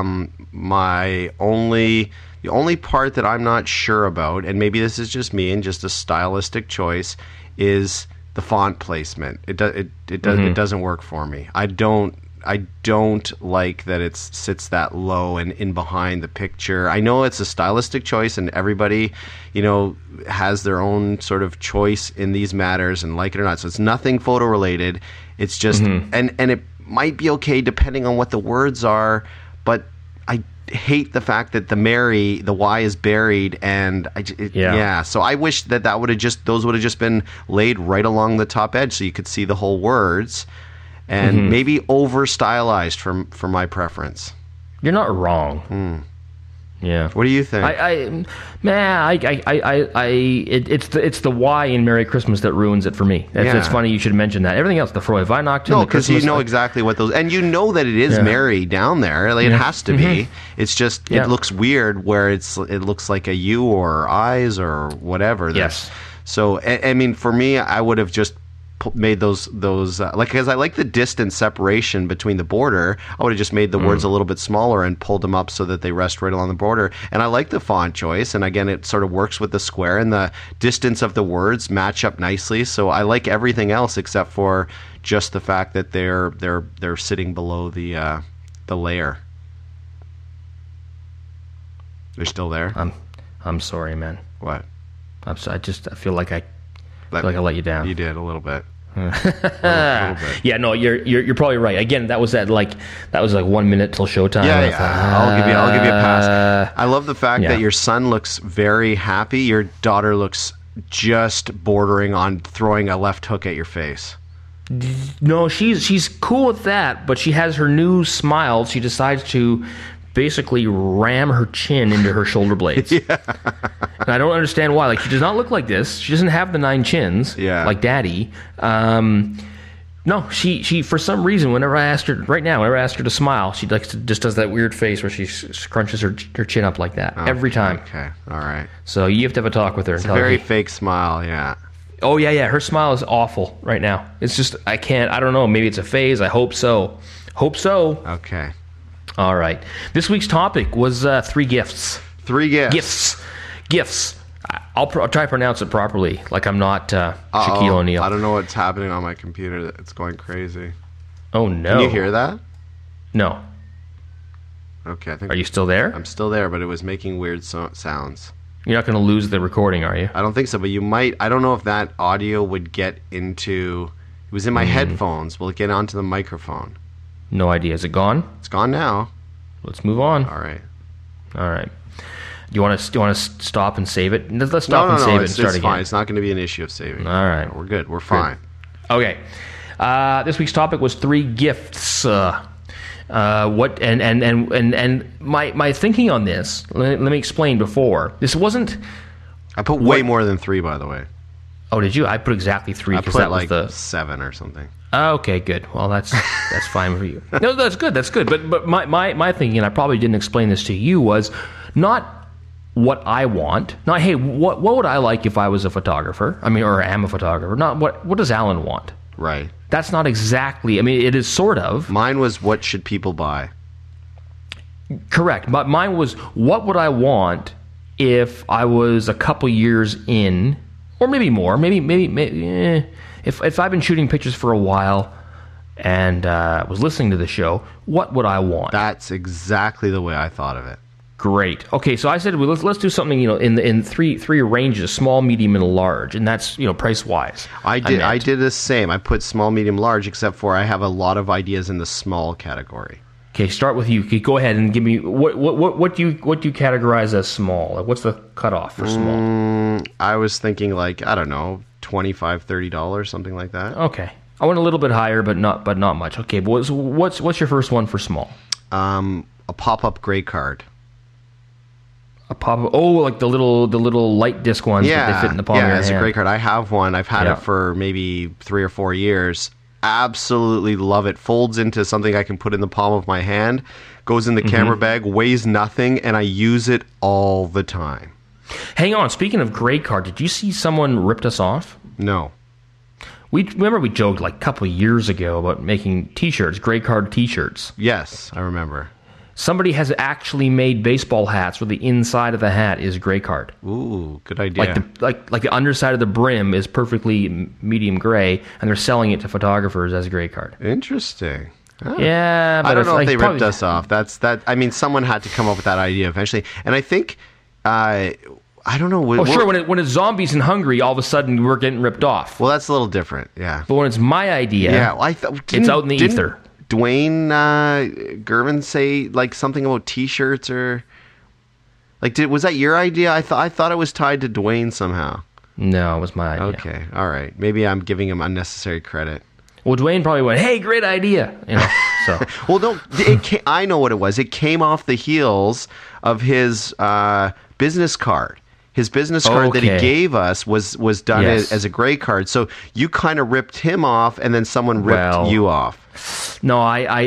The only part that I'm not sure about, and maybe this is just me and just a stylistic choice, is the font placement. It doesn't work for me. I don't like that it sits that low and in behind the picture. I know it's a stylistic choice, and everybody, has their own sort of choice in these matters, and like it or not. So it's nothing photo related. It's just and it might be okay depending on what the words are, but I hate the fact that the Y is buried, and so I wish that would have those would have just been laid right along the top edge so you could see the whole words, and maybe over stylized for my preference. You're not wrong. Yeah. What do you think? It's the Y in Merry Christmas that ruins it for me. It's funny you should mention that. Everything else, the Froy Weihnacht. No, because you know exactly what those, and you know that it is Merry down there. Like, it has to be. It's just it looks weird where it looks like a U or eyes or whatever. Yes. So I mean, for me, I would have just made those because I like the distance separation between the border. I would have just made the words a little bit smaller and pulled them up so that they rest right along the border. And I like the font choice, and again, it sort of works with the square, and the distance of the words match up nicely. So I like everything else except for just the fact that they're sitting below the layer. They're still there. I'm sorry, man. What? I'm sorry. I feel like I let you down. You did a little bit. A little bit. Yeah, no, you're probably right. Again, that was 1 minute till showtime. Yeah. I'll give you a pass. I love the fact that your son looks very happy. Your daughter looks just bordering on throwing a left hook at your face. No, she's cool with that, but she has her new smile. She decides to basically ram her chin into her shoulder blades. And I don't understand why. Like, she does not look like this. She doesn't have the 9 chins like Daddy. No, she for some reason, whenever I ask her to smile, she just does that weird face where she scrunches her chin up like that every time. Okay, all right. So you have to have a talk with her. It's a very fake smile, yeah. Oh, yeah. Her smile is awful right now. It's just, I don't know. Maybe it's a phase. I hope so. Okay. All right. This week's topic was 3 gifts. 3 gifts. Gifts. I'll try to pronounce it properly, like I'm not Shaquille O'Neal. I don't know what's happening on my computer. It's going crazy. Oh, no. Can you hear that? No. Okay. Are you still there? I'm still there, but it was making weird sounds. You're not going to lose the recording, are you? I don't think so, but you might. I don't know if that audio would get into... It was in my headphones. Will it get onto the microphone? No idea. Is it gone? It's gone now. Let's move on. All right. Do you want to stop and save it? Let's stop and save it and start again. It's fine. It's not going to be an issue of saving. All right. We're good. We're fine. Okay. This week's topic was 3 gifts. What and my thinking on this. Let me explain. Before this wasn't. I put way more than 3, by the way. Oh, did you? I put exactly 3 I because put that like was the 7 or something. Okay, good. Well, that's fine for you. No, that's good. That's good. But my thinking, and I probably didn't explain this to you, was not what I want. Not, hey, what would I like if I was a photographer? I mean, or am a photographer. Not what does Alan want? Right. That's not exactly. I mean, it is sort of. Mine was, what should people buy? Correct. But mine was, what would I want if I was a couple years in, or maybe more, maybe if I've been shooting pictures for a while and was listening to the show, what would I want? That's exactly the way I thought of it. Great. Okay, so I said, well, let's do something, in three ranges: small, medium, and large, and that's price wise. I did the same. I put small, medium, large, except for I have a lot of ideas in the small category. Okay, start with you. Okay, go ahead and give me what do you categorize as small? Like, what's the cutoff for small? I was thinking, like, I don't know, $25, $30, something like that. Okay, I went a little bit higher, but not much. Okay, but what's your first one for small? A pop-up gray card. A pop-up. Oh, like the little light disc ones that they fit in the palm of your hand. Yeah, it's a gray card. I have one. I've had it for maybe 3 or 4 years. Absolutely love it. Folds into something I can put in the palm of my hand, goes in the camera bag, weighs nothing, and I use it all the time. Hang on, speaking of gray card, did you see someone ripped us off? No. We joked like a couple of years ago about making t-shirts, gray card t-shirts. Yes, I remember. Somebody has actually made baseball hats where the inside of the hat is gray card. Ooh, good idea. Like the underside of the brim is perfectly medium gray, and they're selling it to photographers as a gray card. Interesting. Oh. Yeah, but I don't know if they ripped us off. I mean, someone had to come up with that idea eventually, and I think I don't know. Sure. When it's zombies in Hungary, all of a sudden we're getting ripped off. Well, that's a little different. Yeah. But when it's my idea, it's out in the ether. Dwayne Gervin say like something about t-shirts or like was that your idea? I thought it was tied to Dwayne somehow. No, it was my idea. Okay, all right. Maybe I'm giving him unnecessary credit. Well, Dwayne probably went, "Hey, great idea," So well, no, I know what it was. It came off the heels of his business card. His business card that he gave us was done as a gray card. So you kind of ripped him off, and then someone ripped you off. No,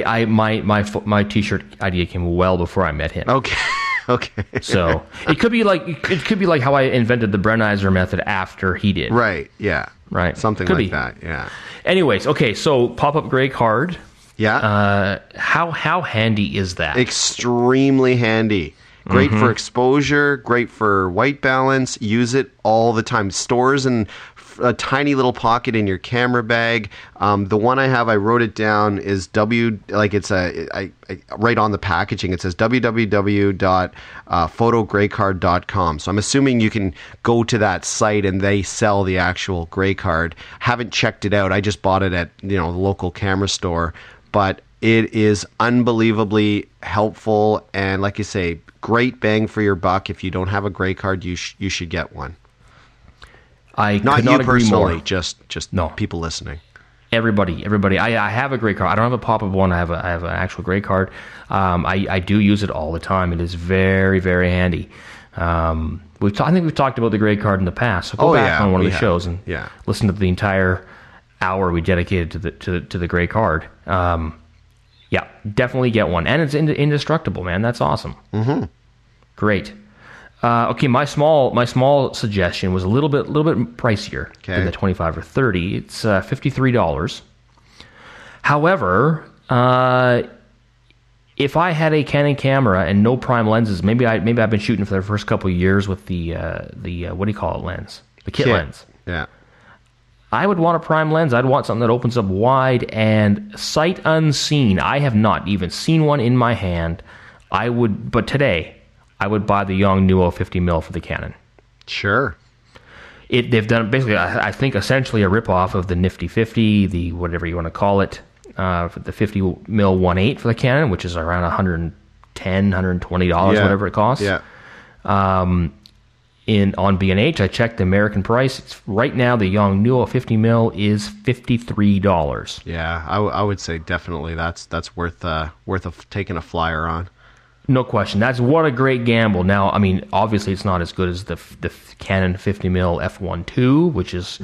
my t-shirt idea came well before I met him. Okay. Okay. So it could be like how I invented the Brennizer method after he did. Right. Yeah. Right. Something could like that. Yeah. Anyways, okay. So pop-up gray card. Yeah. How handy is that? Extremely handy. Great for exposure, great for white balance. Use it all the time. Stores in a tiny little pocket in your camera bag. The one I have, I wrote it down, is right on the packaging. It says www.photograycard.com. So I'm assuming you can go to that site and they sell the actual gray card. Haven't checked it out. I just bought it at the local camera store, but it is unbelievably helpful and, like you say, great bang for your buck. If you don't have a gray card, you should get one. Not you agree personally, more. just no. People listening. Everybody. I have a gray card. I don't have a pop-up one. I have an actual gray card. I do use it all the time. It is very, very handy. I think we've talked about the gray card in the past. So go back on one of the shows and listen to the entire hour we dedicated to the gray card. Yeah, definitely get one, and it's indestructible, man. That's awesome. Mm-hmm. Great. Okay, my small suggestion was a little bit pricier than the 25 or 30. It's $53. However, if I had a Canon camera and no prime lenses, maybe I've been shooting for the first couple of years with the what do you call it, lens, the kit lens. Yeah. I would want a prime lens. I'd want something that opens up wide and sight unseen. I have not even seen one in my hand. But today, I would buy the Yongnuo 50mm for the Canon. Sure. They've done basically, I think, essentially a ripoff of the Nifty 50, the whatever you want to call it, for the 50mm 1.8 for the Canon, which is around $110, $120, whatever it costs. Yeah. on B&H. I checked the American price. It's right now the Yongnuo 50 mil is $53. Yeah, I would say definitely that's worth taking a flyer on. No question. That's what a great gamble. Now, I mean, obviously it's not as good as the Canon 50 mil f1.2, which is,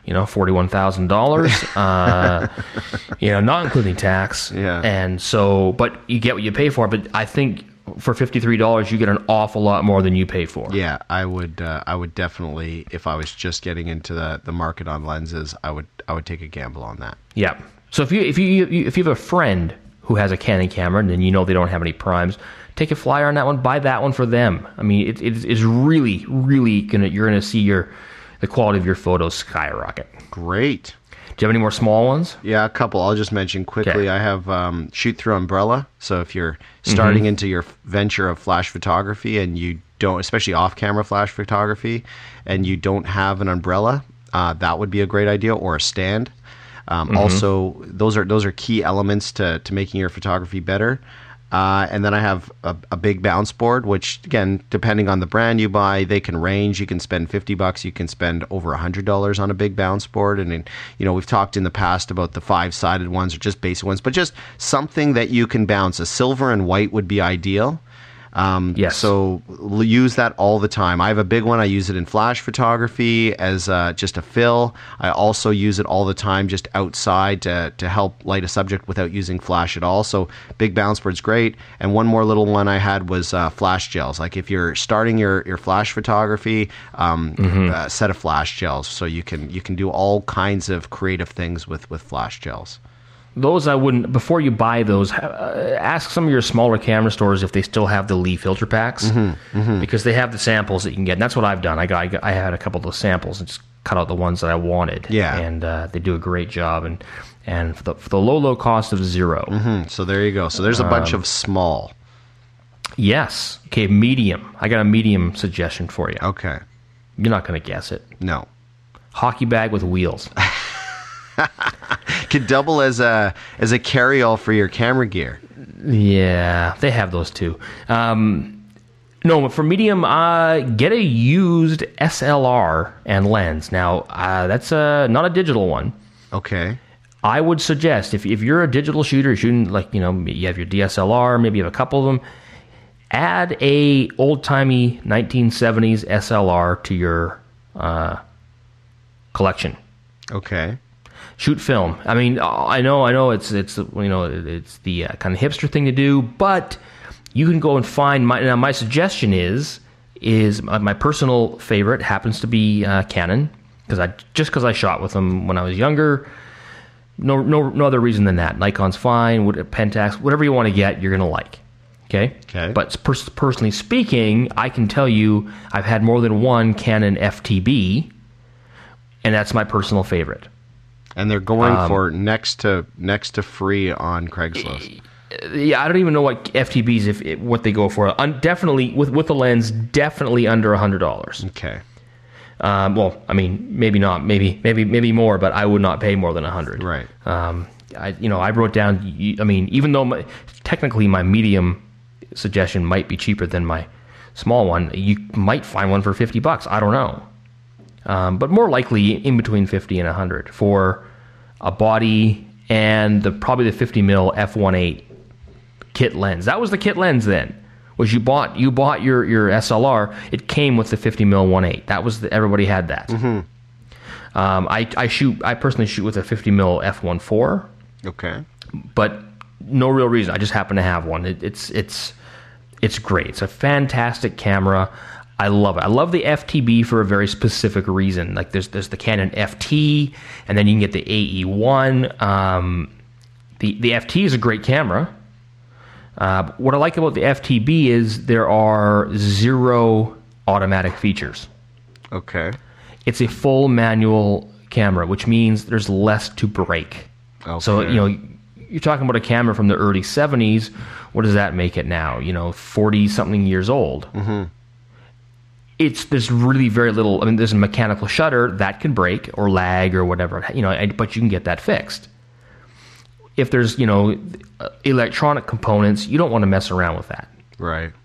$41,000. Not including tax. Yeah. And so, but you get what you pay for. But I think for $53, you get an awful lot more than you pay for. Yeah, I would definitely, if I was just getting into the market on lenses, I would take a gamble on that. Yeah. So if you have a friend who has a Canon camera and then they don't have any primes, take a flyer on that one. Buy that one for them. I mean, it is really, really you're gonna see the quality of your photos skyrocket. Great. Do you have any more small ones? Yeah, a couple. I'll just mention quickly. Okay. I have shoot through umbrella. So if you're starting into your venture of flash photography and you don't, especially off-camera flash photography, and you don't have an umbrella, that would be a great idea, or a stand. Also, those are key elements to making your photography better. And then I have a big bounce board, which, again, depending on the brand you buy, they can range. You can spend $50, you can spend over $100 on a big bounce board. And we've talked in the past about the 5-sided ones or just basic ones, but just something that you can bounce. A silver and white would be ideal. Yes. So use that all the time. I have a big one. I use it in flash photography as just a fill. I also use it all the time just outside to help light a subject without using flash at all. So big bounce board's great. And one more little one I had was flash gels. Like if you're starting your flash photography, set of flash gels. So you can do all kinds of creative things with flash gels. Those I wouldn't, before you buy those, ask some of your smaller camera stores if they still have the Lee filter packs, because they have the samples that you can get. And that's what I've done. I had a couple of those samples and just cut out the ones that I wanted. Yeah. And they do a great job. And for the low cost of $0. So there you go. So there's a bunch of small. Yes. Okay, medium. I got a medium suggestion for you. Okay. You're not going to guess it. No. Hockey bag with wheels. Could double as a carry-all for your camera gear. Yeah, they have those too. No, but for medium, get a used SLR and lens. Now, that's not a digital one. Okay. I would suggest, if you're a digital shooter, you're shooting, you have your DSLR, maybe you have a couple of them, add a old-timey 1970s SLR to your collection. Okay. Shoot film. I mean, I know it's the kind of hipster thing to do, but you can go and find my suggestion is my personal favorite happens to be Canon, because I shot with them when I was younger. No other reason than that. Nikon's fine. Pentax, whatever you want to get, you're gonna like. Okay. But personally speaking, I can tell you I've had more than one Canon FTB, and that's my personal favorite. And they're going for next to free on Craigslist. Yeah, I don't even know what FTBs what they go for. Definitely with the lens, definitely under $100. Okay. Well, I mean, maybe not, maybe more, but I would not pay more than $100. Right. I wrote down. I mean, even though technically my medium suggestion might be cheaper than my small one, you might find one for $50. I don't know. But more likely in between 50 and 100 for a body and probably the 50 mil f1.8 kit lens. That was the kit lens then. Was you bought your SLR? It came with the 50 mil 1.8. That was everybody had that. I personally shoot with a 50 mil f1.4. Okay. But no real reason. I just happen to have one. It's great. It's a fantastic camera. I love it. I love the FTB for a very specific reason. Like there's the Canon FT, and then you can get the AE1. The FT is a great camera. What I like about the FTB is there are 0 automatic features. Okay. It's a full manual camera, which means there's less to break. Okay. So you're talking about a camera from the early 70s. What does that make it now? 40-something years old. There's really very little. I mean, there's a mechanical shutter that can break or lag or whatever, but you can get that fixed. If there's electronic components, you don't want to mess around with that. Right.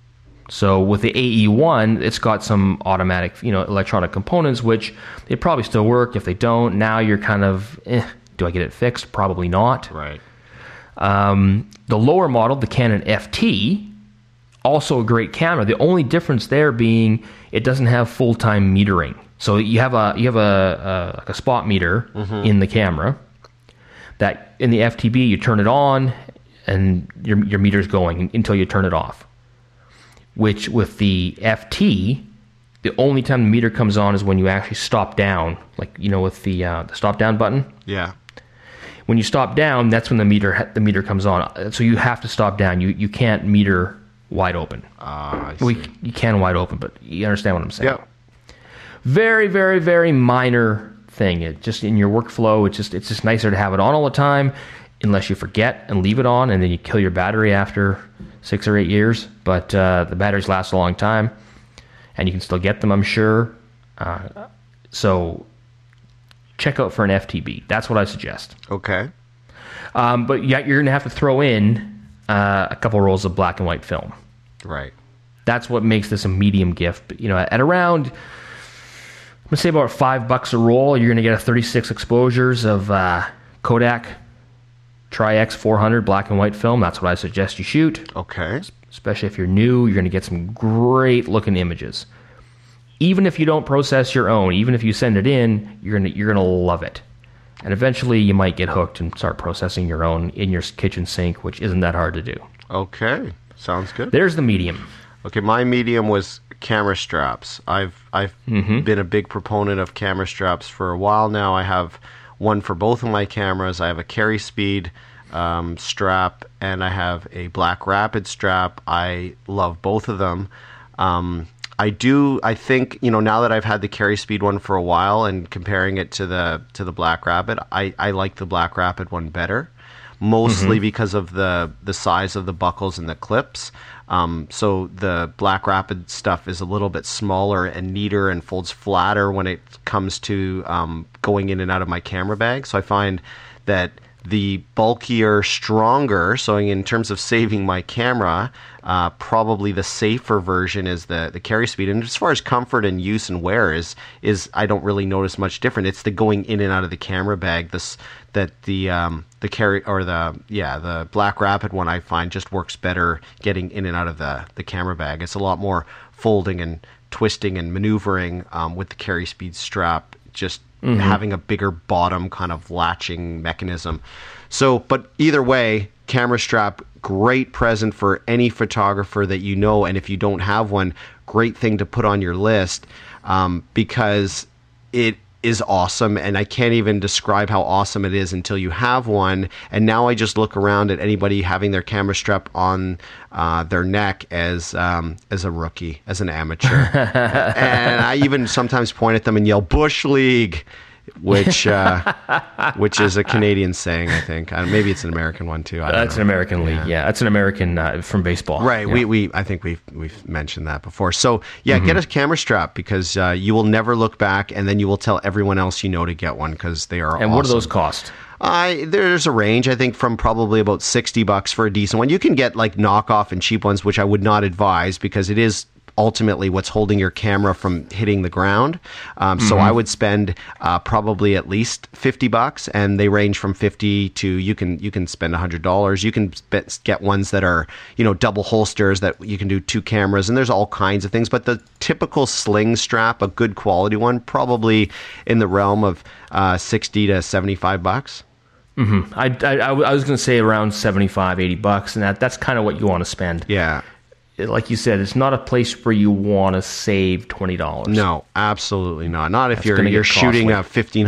So with the AE1, it's got some automatic, electronic components, which they probably still work. If they don't, now you're kind of, do I get it fixed? Probably not. Right. The lower model, the Canon FT, also a great camera. The only difference there being it doesn't have full-time metering. So you have a spot meter in the camera that in the FTB you turn it on and your meter's going until you turn it off. Which with the FT, the only time the meter comes on is when you actually stop down, like with the stop down button. Yeah. When you stop down, that's when the meter comes on. So you have to stop down. You can't meter wide open. I see. You can wide open, but you understand what I'm saying. Yeah. Very, very, very minor thing. It just in your workflow, it's just nicer to have it on all the time, unless you forget and leave it on, and then you kill your battery after 6 or 8 years. But the batteries last a long time, and you can still get them, I'm sure. So check out for an FTB. That's what I suggest. Okay. But yeah, you're going to have to throw in a couple rolls of black and white film. Right. That's what makes this a medium gift. But, at around, I'm going to say about $5 a roll, you're going to get a 36 exposures of Kodak Tri-X 400 black and white film. That's what I suggest you shoot. Okay. Especially if you're new, you're going to get some great looking images. Even if you don't process your own, even if you send it in, you're going to love it. And eventually you might get hooked and start processing your own in your kitchen sink, which isn't that hard to do. Okay. Sounds good. There's the medium. Okay, my medium was camera straps. I've been a big proponent of camera straps for a while now. I have one for both of my cameras. I have a Carry Speed strap, and I have a Black Rapid strap. I love both of them. I think, now that I've had the Carry Speed one for a while and comparing it to the Black Rapid, I like the Black Rapid one better, mostly because of the size of the buckles and the clips. So the Black Rapid stuff is a little bit smaller and neater and folds flatter when it comes to going in and out of my camera bag. So I find that the bulkier, stronger, so in terms of saving my camera, probably the safer version is the Carry Speed. And as far as comfort and use and wear is I don't really notice much different. It's the going in and out of the camera bag. The Black Rapid one I find just works better getting in and out of the camera bag. It's a lot more folding and twisting and maneuvering with the Carry Speed strap, just having a bigger bottom kind of latching mechanism. So, but either way, camera strap, great present for any photographer that you know, and if you don't have one, great thing to put on your list because it is awesome, and I can't even describe how awesome it is until you have one. And now I just look around at anybody having their camera strap on their neck as a rookie, as an amateur. And I even sometimes point at them and yell "Bush League," which is a Canadian saying, I think. Maybe it's an American one too. That's an American league. Yeah, that's an American from baseball. Right. Yeah. I think we've mentioned that before. So yeah, get a camera strap because you will never look back, and then you will tell everyone else you know to get one because they are. And awesome. What do those cost? There's a range, I think, from probably about $60 for a decent one. You can get like knockoff and cheap ones, which I would not advise because it is ultimately what's holding your camera from hitting the ground. So I would spend probably at least $50, and they range from 50 to you can spend $100. You can get ones that are double holsters that you can do 2 cameras, and there's all kinds of things. But the typical sling strap, a good quality one, probably in the realm of $60 to $75. I was going to say around $75-$80, and that's kind of what you want to spend. Yeah. Like you said, it's not a place where you want to save $20. No, absolutely not. Not if you're shooting on a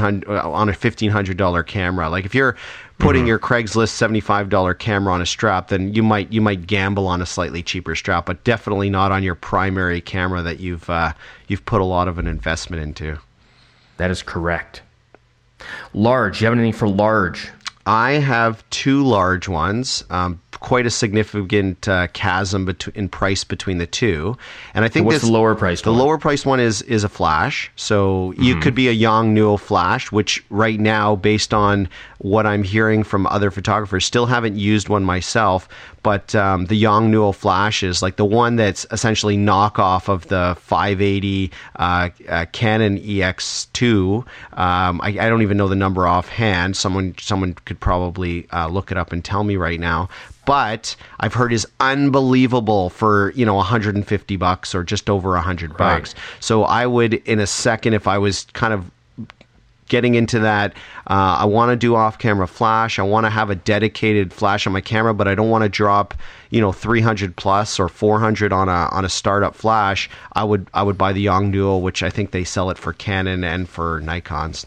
$1,500 camera. Like if you're putting your Craigslist $75 camera on a strap, then you might gamble on a slightly cheaper strap, but definitely not on your primary camera that you've put a lot of an investment into. That is correct. Large. You have anything for large? I have two large ones. Quite a significant chasm in price between the two, and I think what's the lower priced one? The lower priced one is a flash. So you could be a Yongnuo flash, which right now, based on what I'm hearing from other photographers, still haven't used one myself. But the Yongnuo flash is like the one that's essentially knockoff of the 580 Canon EX2. I don't even know the number offhand. Someone could probably look it up and tell me right now. But I've heard is unbelievable for, $150 or just over $100. Right. So I would, in a second, if I was kind of getting into that, I want to do off-camera flash. I want to have a dedicated flash on my camera, but I don't want to drop, 300 plus or 400 on a startup flash. I would buy the Yongnuo, which I think they sell it for Canon and for Nikons.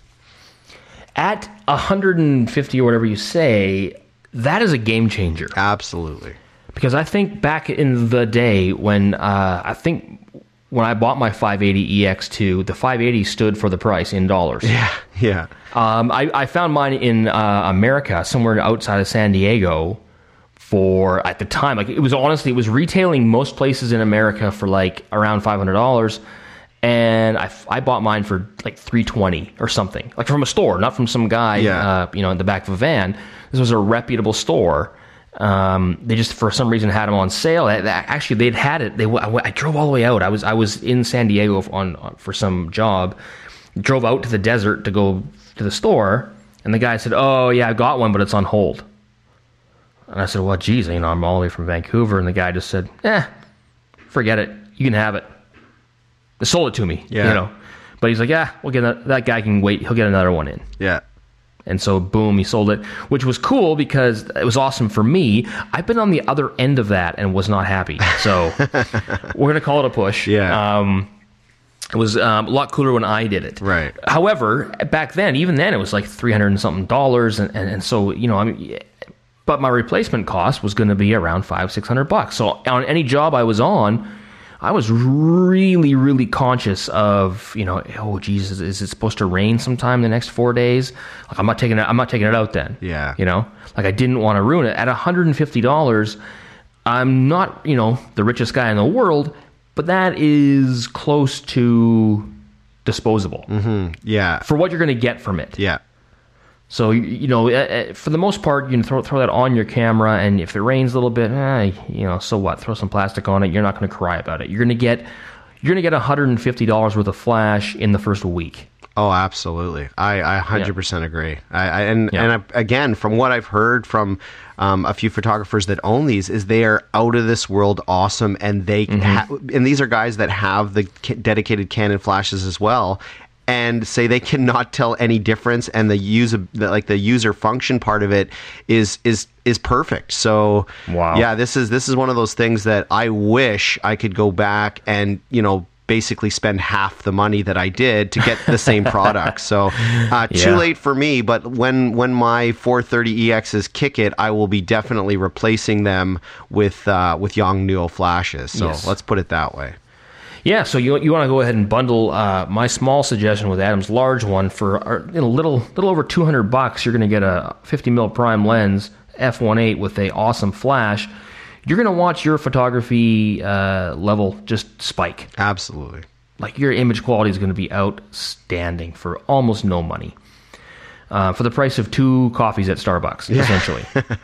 At 150 or whatever you say, that is a game changer. Absolutely. Because I think back in the day when I bought my 580 EX2, the 580 stood for the price in dollars. Yeah. I found mine in America, somewhere outside of San Diego, for at the time, it was retailing most places in America for like around $500. And I bought mine for like $320 or something, like from a store, not from some guy, in the back of a van. This was a reputable store. They just for some reason had them on sale. Actually, they'd had it. I drove all the way out. I was in San Diego for some job. Drove out to the desert to go to the store, and the guy said, "Oh yeah, I got one, but it's on hold." And I said, "Well, geez, I'm all the way from Vancouver." And the guy just said, "Forget it. You can have it." They sold it to me, But he's like, we'll get that guy can wait. He'll get another one in. Yeah. And so, boom, he sold it, which was cool because it was awesome for me. I've been on the other end of that and was not happy. So we're going to call it a push. Yeah. It was a lot cooler when I did it. Right. However, back then, even then, it was like $300 and something dollars. And so, but my replacement cost was going to be around $500-600. So on any job I was on, I was really, really conscious of, oh Jesus, is it supposed to rain sometime the next 4 days? Like I'm not taking it out then. Yeah. Like I didn't want to ruin it. At $150, I'm not, the richest guy in the world, but that is close to disposable. Mm-hmm. Yeah. For what you're going to get from it. Yeah. So, for the most part, you can throw that on your camera, and if it rains a little bit, so what? Throw some plastic on it. You're not going to cry about it. You're going to get $150 worth of flash in the first week. Oh, absolutely. I 100% agree. And again, from what I've heard from a few photographers that own these, is they are out of this world awesome, and they and these are guys that have the dedicated Canon flashes as well, and say they cannot tell any difference, and the user function part of it is perfect. So wow. Yeah, this is one of those things that I wish I could go back and basically spend half the money that I did to get the same product. So too late for me, but when my 430 EXs kick it, I will be definitely replacing them with Yongnuo flashes. So Let's put it that way. Yeah, so you want to go ahead and bundle my small suggestion with Adam's large one for a little over $200. You're going to get a 50mm prime lens f1.8 with a awesome flash. You're going to watch your photography level just spike. Absolutely. Like your image quality is going to be outstanding for almost no money. For the price of 2 coffees at Starbucks, essentially.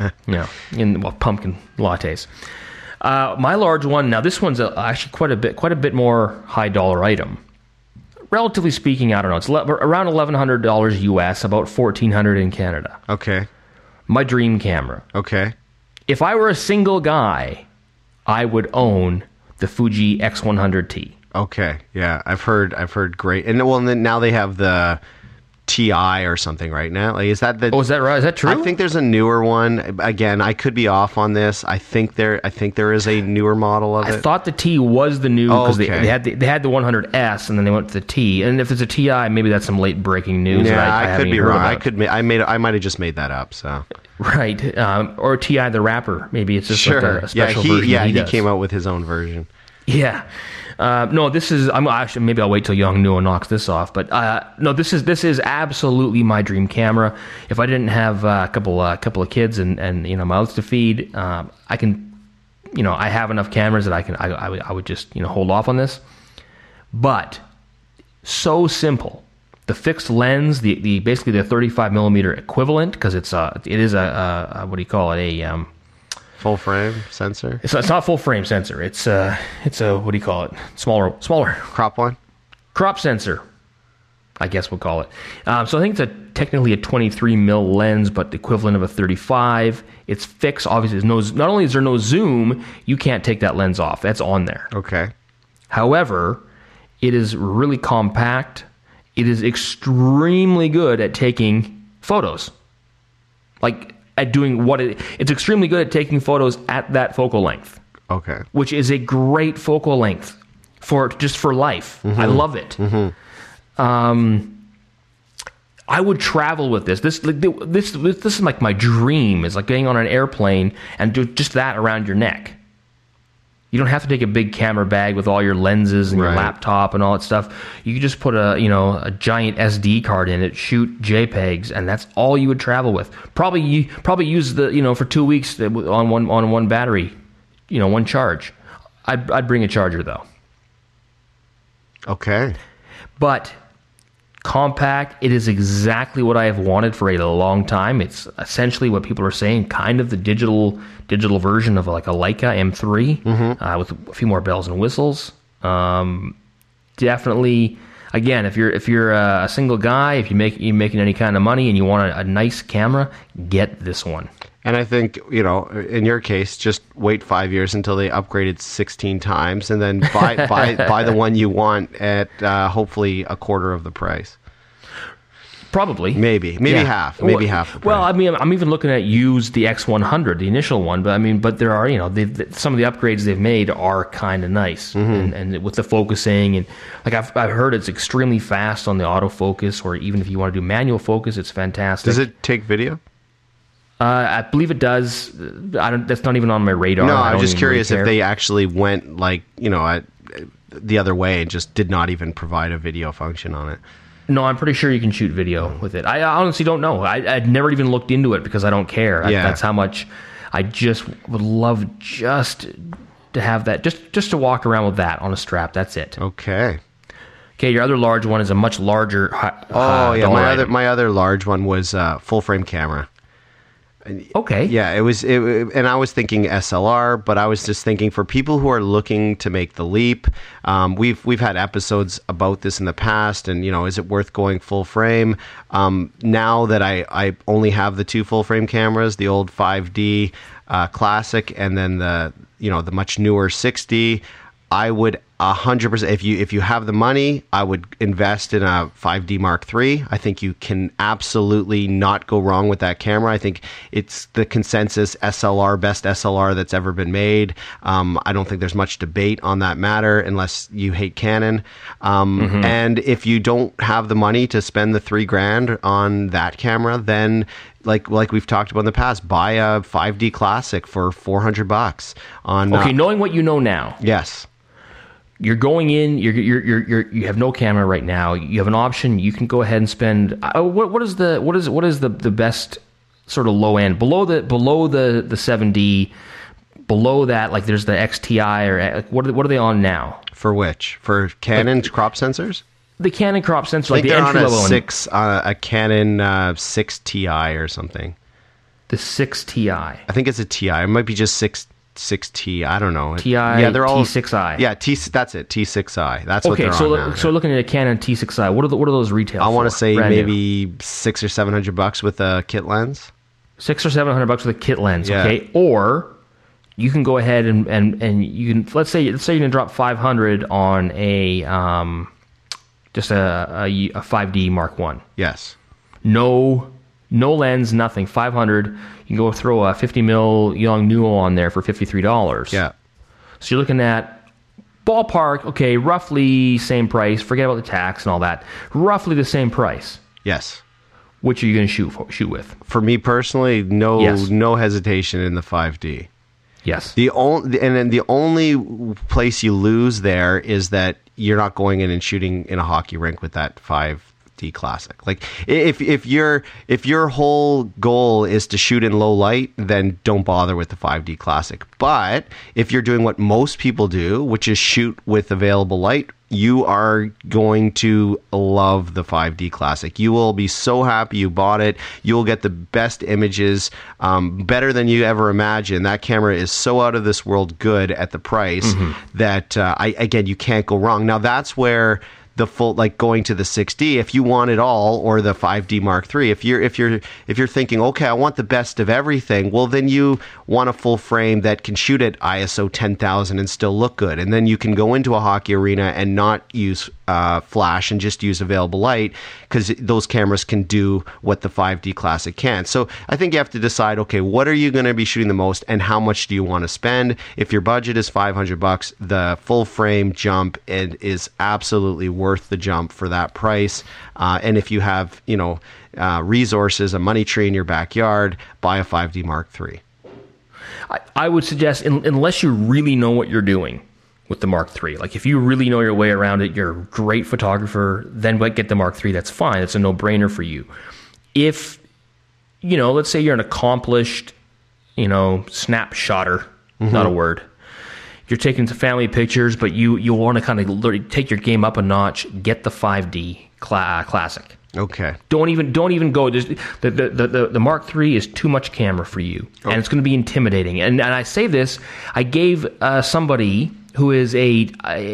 Pumpkin lattes. My large one, now this one's actually quite a bit more high dollar item. Relatively speaking, I don't know, it's around $1,100 US, about $1,400 in Canada. Okay. My dream camera. Okay. If I were a single guy, I would own the Fuji X100T. Okay. Yeah, I've heard great. And then now they have the TI or something right now. Like, is that the? Oh, is that right? Is that true? I think there's a newer one. Again, I could be off on this. I think there is a newer model of it. I thought the T was the new because they had the 100S and then they went to the T. And if it's a TI, maybe that's some late breaking news. Yeah, I could be wrong. I might have just made that up. So right, or TI the rapper. Maybe it's just like a special version. He came out with his own version. Yeah. No, this is. I'm actually maybe I'll wait till Young Nuo knocks this off. But no, this is absolutely my dream camera. If I didn't have a couple of kids and mouths to feed, I can, I have enough cameras that I would just hold off on this. But so simple. The fixed lens, the basically the 35 millimeter equivalent, because it is a what do you call it, a full frame sensor. It's not full frame sensor. It's a what do you call it? Smaller Crop one. Crop sensor, I guess we'll call it. So I think it's technically a 23 mil lens, but the equivalent of a 35. It's fixed. Obviously, not only is there no zoom, you can't take that lens off. That's on there. Okay. However, it is really compact. It is extremely good at taking photos. Like at doing it's extremely good at taking photos at that focal length. Okay. Which is a great focal length for life. Mm-hmm. I love it. Mm-hmm. I would travel with this. This is like my dream. Is like getting on an airplane and do just that around your neck. You don't have to take a big camera bag with all your lenses and your laptop and all that stuff. You can just put a giant SD card in it, shoot JPEGs, and that's all you would travel with. Probably use for 2 weeks on one battery, one charge. I'd bring a charger though. Okay. But compact, it is exactly what I have wanted for a long time. It's essentially what people are saying, kind of the digital version of like a Leica M3, with a few more bells and whistles. Definitely, again, if you're a single guy, if you're making any kind of money and you want a nice camera, get this one. And I think, in your case, just wait 5 years until they upgrade it 16 times and then buy the one you want at hopefully a quarter of the price. Probably. Maybe half the price. Well, I mean, I'm even looking at used the X100, the initial one, but there are, some of the upgrades they've made are kind of nice. Mm-hmm. And with the focusing and like I've heard it's extremely fast on the autofocus, or even if you want to do manual focus, it's fantastic. Does it take video? I believe it does. That's not even on my radar. No, I was just curious if they actually went the other way and just did not even provide a video function on it. No, I'm pretty sure you can shoot video with it. I honestly don't know. I'd never even looked into it because I don't care. Yeah. That's how much I just would love just to have that, just to walk around with that on a strap. That's it. Okay. Okay, your other large one is a much larger. My other large one was full frame camera. Okay. Yeah, and I was thinking SLR, but I was just thinking for people who are looking to make the leap. We've had episodes about this in the past, and is it worth going full frame? Now that I only have the two full frame cameras, the old 5D Classic, and then the much newer 6D, I would 100%. If you have the money, I would invest in a 5D Mark III. I think you can absolutely not go wrong with that camera. I think it's the consensus SLR, best SLR that's ever been made. I don't think there's much debate on that matter, unless you hate Canon. And if you don't have the money to spend the $3,000 on that camera, then like we've talked about in the past, buy a 5D Classic for $400 on. Okay, knowing what you know now. Yes. You're going in. You have no camera right now. You have an option. You can go ahead and spend. What is the best sort of low end below the 7D? Below that, like there's the XTI or what are they on now? For which? For Canon crop sensors? The Canon crop sensor, like the they're entry on level. A Canon 6 Ti or something. The 6 Ti. I think it's a Ti. It might be just 6T. I don't know. Ti. Yeah, they're all T6i. Yeah, that's it. T6i. That's what they're on now. So looking at a Canon T6i, what are those retail? I want to say maybe new? $600 or $700 with a kit lens. $600 or $700 with a kit lens. Yeah. Okay, or you can go ahead and you can let's say you're gonna drop $500 on a just a 5D Mark I. Yes. No lens, nothing. $500. You can go throw a 50 mil Young Nuo on there for $53. Yeah. So you're looking at ballpark. Okay, roughly same price. Forget about the tax and all that. Roughly the same price. Yes. Which are you going to shoot with? For me personally, no Yes. no hesitation in the 5D. Yes. And then the only place you lose there is that you're not going in and shooting in a hockey rink with that 5D Classic. Like if your whole goal is to shoot in low light, then don't bother with the 5D Classic. But if you're doing what most people do, which is shoot with available light, you are going to love the 5D Classic. You will be so happy you bought it. You'll get the best images, better than you ever imagined. That camera is so out of this world good at the price that, again, you can't go wrong. Now, that's where the full, like going to the 6D, if you want it all, or the 5D Mark III, if you're thinking, okay, I want the best of everything, well, then you want a full frame that can shoot at ISO 10,000 and still look good, and then you can go into a hockey arena and not use flash and just use available light, because those cameras can do what the 5D Classic can. So I think you have to decide, okay, what are you going to be shooting the most, and how much do you want to spend? If your budget is $500, the full frame jump is absolutely worth the jump for that price. And if you have, resources, a money tree in your backyard, buy a 5D Mark III. I would suggest, unless you really know what you're doing with the Mark III, like if you really know your way around it, you're a great photographer, then get the Mark III. That's fine. It's a no-brainer for you. If, let's say you're an accomplished, snapshotter, not a word. You're taking some family pictures, but you want to kind of take your game up a notch. Get the 5D Classic. Okay. Don't even go. The Mark III is too much camera for you, and it's going to be intimidating. And I say this, I gave somebody who is a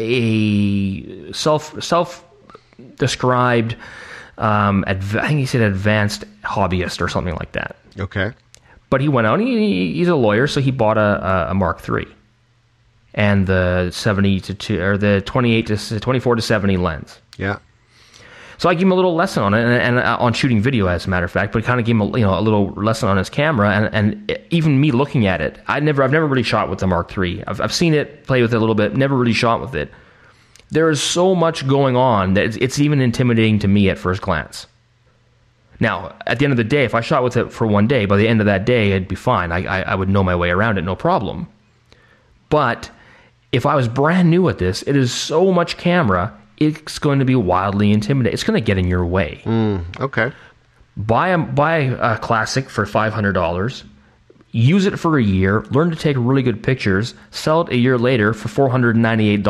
self-described, I think he said advanced hobbyist or something like that. Okay. But he went out. He's a lawyer, so he bought a Mark III. And the 70 to 2 or the 28 to 24 to 70 lens. Yeah. So I gave him a little lesson on it, and on shooting video, as a matter of fact. But kind of gave him a little lesson on his camera, and even me looking at it, I've never really shot with the Mark III. I've seen it, play with it a little bit, never really shot with it. There is so much going on that it's even intimidating to me at first glance. Now, at the end of the day, if I shot with it for one day, by the end of that day, it'd be fine. I would know my way around it, no problem. But if I was brand new at this, it is so much camera, it's going to be wildly intimidating. It's going to get in your way. Okay. Buy a Classic for $500, use it for a year, learn to take really good pictures, sell it a year later for $498.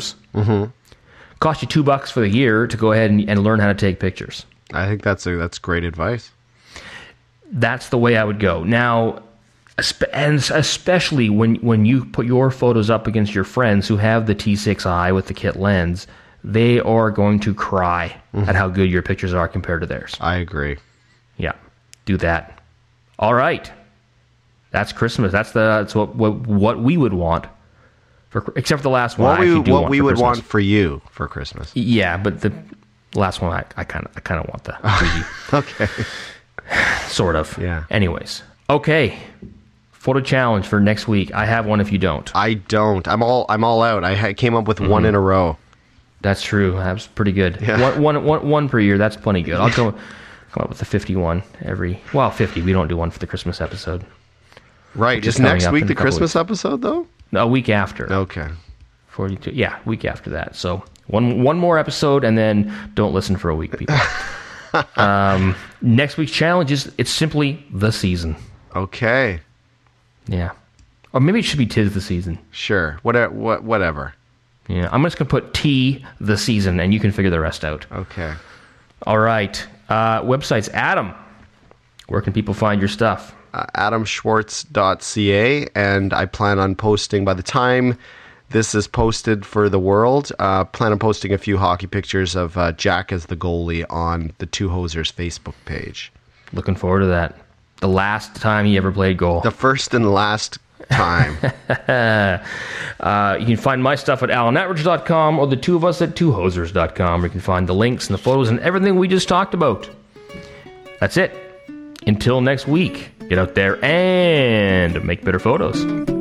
Cost you $2 for the year to go ahead and learn how to take pictures. I think that's great advice. That's the way I would go. Now, and especially when you put your photos up against your friends who have the T6i with the kit lens, they are going to cry at how good your pictures are compared to theirs. I agree. Yeah, do that. All right, that's Christmas. That's what we would want, except for the last one. What we would want for you for Christmas. Yeah, but the last one I kind of want the 3D. Okay. Sort of. Yeah. Anyways, okay. Photo challenge for next week. I have one if you don't. I don't. I'm all out. I came up with one in a row. That's true. That's pretty good. Yeah. One per year. That's plenty good. I'll come up with a 51 every. Well, 50. We don't do one for the Christmas episode. Right. Is next week the Christmas episode though? No, a week after. Okay. 42. Yeah, week after that. So one more episode, and then don't listen for a week, people. Next week's challenge it's simply the season. Okay. Yeah. Or maybe it should be 'tis the season. Sure. Whatever. Yeah. I'm just going to put T the season, and you can figure the rest out. Okay. All right. Websites. Adam, where can people find your stuff? AdamSchwartz.ca, and I plan on posting, by the time this is posted for the world, plan on posting a few hockey pictures of Jack as the goalie on the Two Hosers Facebook page. Looking forward to that. The last time he ever played goal. The first and last time. You can find my stuff at alanatridge.com or the two of us at twohosers.com. You can find the links and the photos and everything we just talked about. That's it. Until next week, get out there and make better photos.